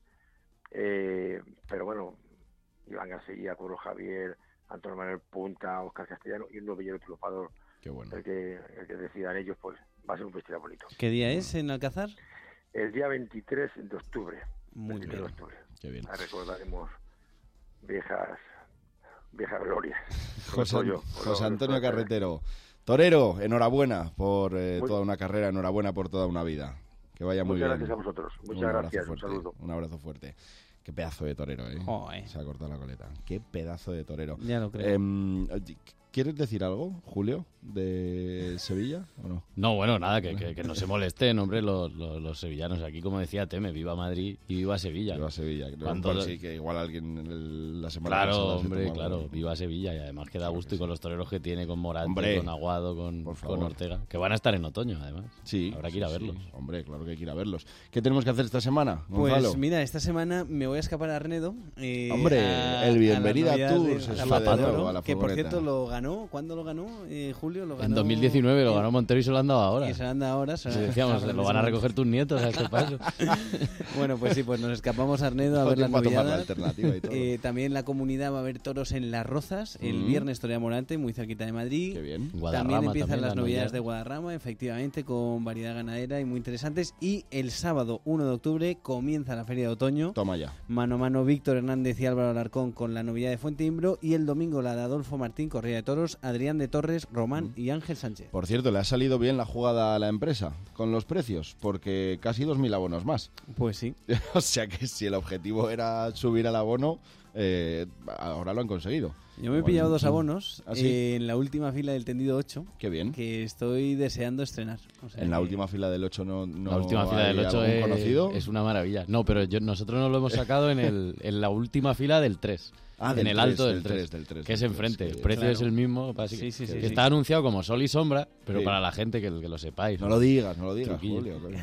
eh, pero bueno, Iván García, Curro Javier, Antonio Manuel Punta, Óscar Castellano y un novillero triunfador. Qué bueno. El que, el que decidan ellos, pues va a ser un festival bonito. ¿Qué día es en Alcázar? El día veintitrés de octubre. Muy bien. De octubre. Qué bien. Ahí recordaremos viejas viejas glorias. José, yo, José Antonio Carretero. Torero, enhorabuena por eh, toda una carrera, enhorabuena por toda una vida. Que vaya muy Muchas bien. gracias a vosotros. Muchas un gracias. Fuerte, un saludo. Un abrazo fuerte. Qué pedazo de torero, ¿eh? Oh, eh. Se ha cortado la coleta. Qué pedazo de torero. Ya lo creo. Eh, ¿Quieres decir algo, Julio, de Sevilla o no? No, bueno, nada, que, que, que no se molesten, hombre, los, los, los sevillanos. Aquí, como decía Teme, viva Madrid y viva Sevilla. Viva Sevilla. Creo Cuando... que sí, que igual alguien el, la semana claro, pasada... Claro, hombre, claro, algo. viva Sevilla. Y además que da gusto sí. y con los toreros que tiene, con Morante, hombre, con Aguado, con, con Ortega. Que van a estar en otoño, además. Sí. Habrá que ir a verlos. Sí, hombre, claro que hay que ir a verlos. ¿Qué tenemos que hacer esta semana, Gonzalo? Pues mira, esta semana me voy a escapar a Arnedo. Eh, hombre, a, el Bienvenida a Tours. De, se a fue de nuevo a la que por cierto lo ganó. ¿Cuándo lo ganó? Eh, Julio lo ganó. En dos mil diecinueve lo ganó Montero y se lo han dado ahora. Y se lo han dado ahora. Se lo decíamos, lo van a recoger tus nietos a este paso. Bueno, pues sí, pues nos escapamos a Arnedo a ver las novilladas. La y todo. Eh, también la comunidad va a haber toros en Las Rozas el mm. viernes, Torea Morante, muy cerquita de Madrid. Qué bien. También empiezan también, las novedades de Guadarrama, efectivamente, con variedad ganadera y muy interesantes. Y el sábado uno de octubre comienza la Feria de Otoño. Toma ya. Mano a mano Víctor Hernández y Álvaro Alarcón con la novedad de Fuente Imbro. Y el domingo la de Adolfo Martín, Corrida de Toros, Adrián de Torres, Román mm. y Ángel Sánchez. Por cierto, le ha salido bien la jugada a la empresa con los precios, porque casi dos mil abonos más. Pues sí. O sea que si el objetivo era subir al abono, eh, ahora lo han conseguido. Yo me he pillado dos abonos ¿Ah, sí? eh, en la última fila del tendido ocho. Qué bien. Que estoy deseando estrenar. O sea en la que... última fila del ocho no, no La última fila del ocho es, conocido. es una maravilla. No, pero yo, nosotros nos lo hemos sacado en, el, en la última fila del tres. Ah, en del el tres, alto del del tres, tres, del tres, que es del enfrente. tres, el sí, precio claro. es el mismo. Así sí, sí, sí, que sí. está anunciado como sol y sombra, pero sí. para la gente que, que lo sepáis. No, ¿no? lo digas, no lo digas, Truquillo. Julio. No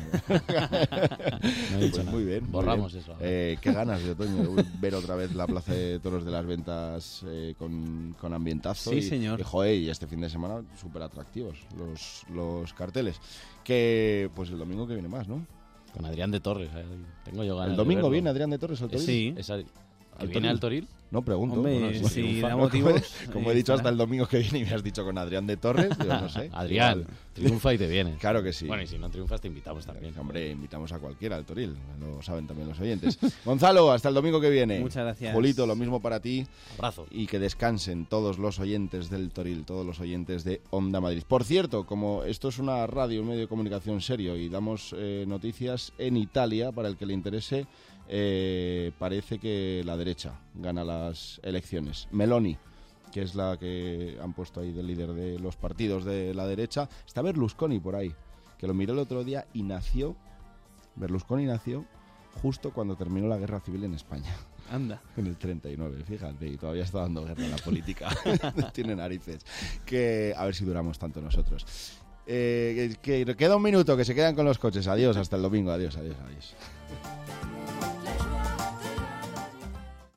he dicho Pues nada. muy bien. Muy Borramos bien. eso. Eh, qué ganas de otoño de ver otra vez la Plaza de Toros de las Ventas eh, con, con ambientazo. Sí, y, señor. Y, joder, y este fin de semana súper atractivos los, los carteles. Que pues el domingo que viene más, ¿no? Con Adrián de Torres. eh, Tengo yo ganas ¿El domingo de verlo. viene Adrián de Torres al Toril? Sí. Esa, ¿Que ¿Al viene Toril? al Toril? No, pregunto. Hombre, Bueno, si triunfa, da ¿no? motivos, Como, como he eh, dicho, estará. hasta el domingo que viene y me has dicho con Adrián de Torres, digo, no sé. Adrián, igual. triunfa y te vienes. Claro que sí. Bueno, y si no triunfas te invitamos también. Hombre, invitamos a cualquiera al Toril, lo saben también los oyentes. Gonzalo, hasta el domingo que viene. Muchas gracias. Julito, lo mismo para ti. Abrazo. Y que descansen todos los oyentes del Toril, todos los oyentes de Onda Madrid. Por cierto, como esto es una radio, un medio de comunicación serio y damos eh, noticias en Italia, para el que le interese, eh, parece que la derecha gana las elecciones. Meloni que es la que han puesto ahí de líder de los partidos de la derecha. Está Berlusconi por ahí, que lo miré el otro día y nació, Berlusconi nació justo cuando terminó la guerra civil en España. Anda. En el treinta y nueve, fíjate, y todavía está dando guerra a la política. Tiene narices. Que a ver si duramos tanto nosotros. Eh, que, que queda un minuto, que se quedan con los coches. Adiós, hasta el domingo. Adiós, adiós, adiós.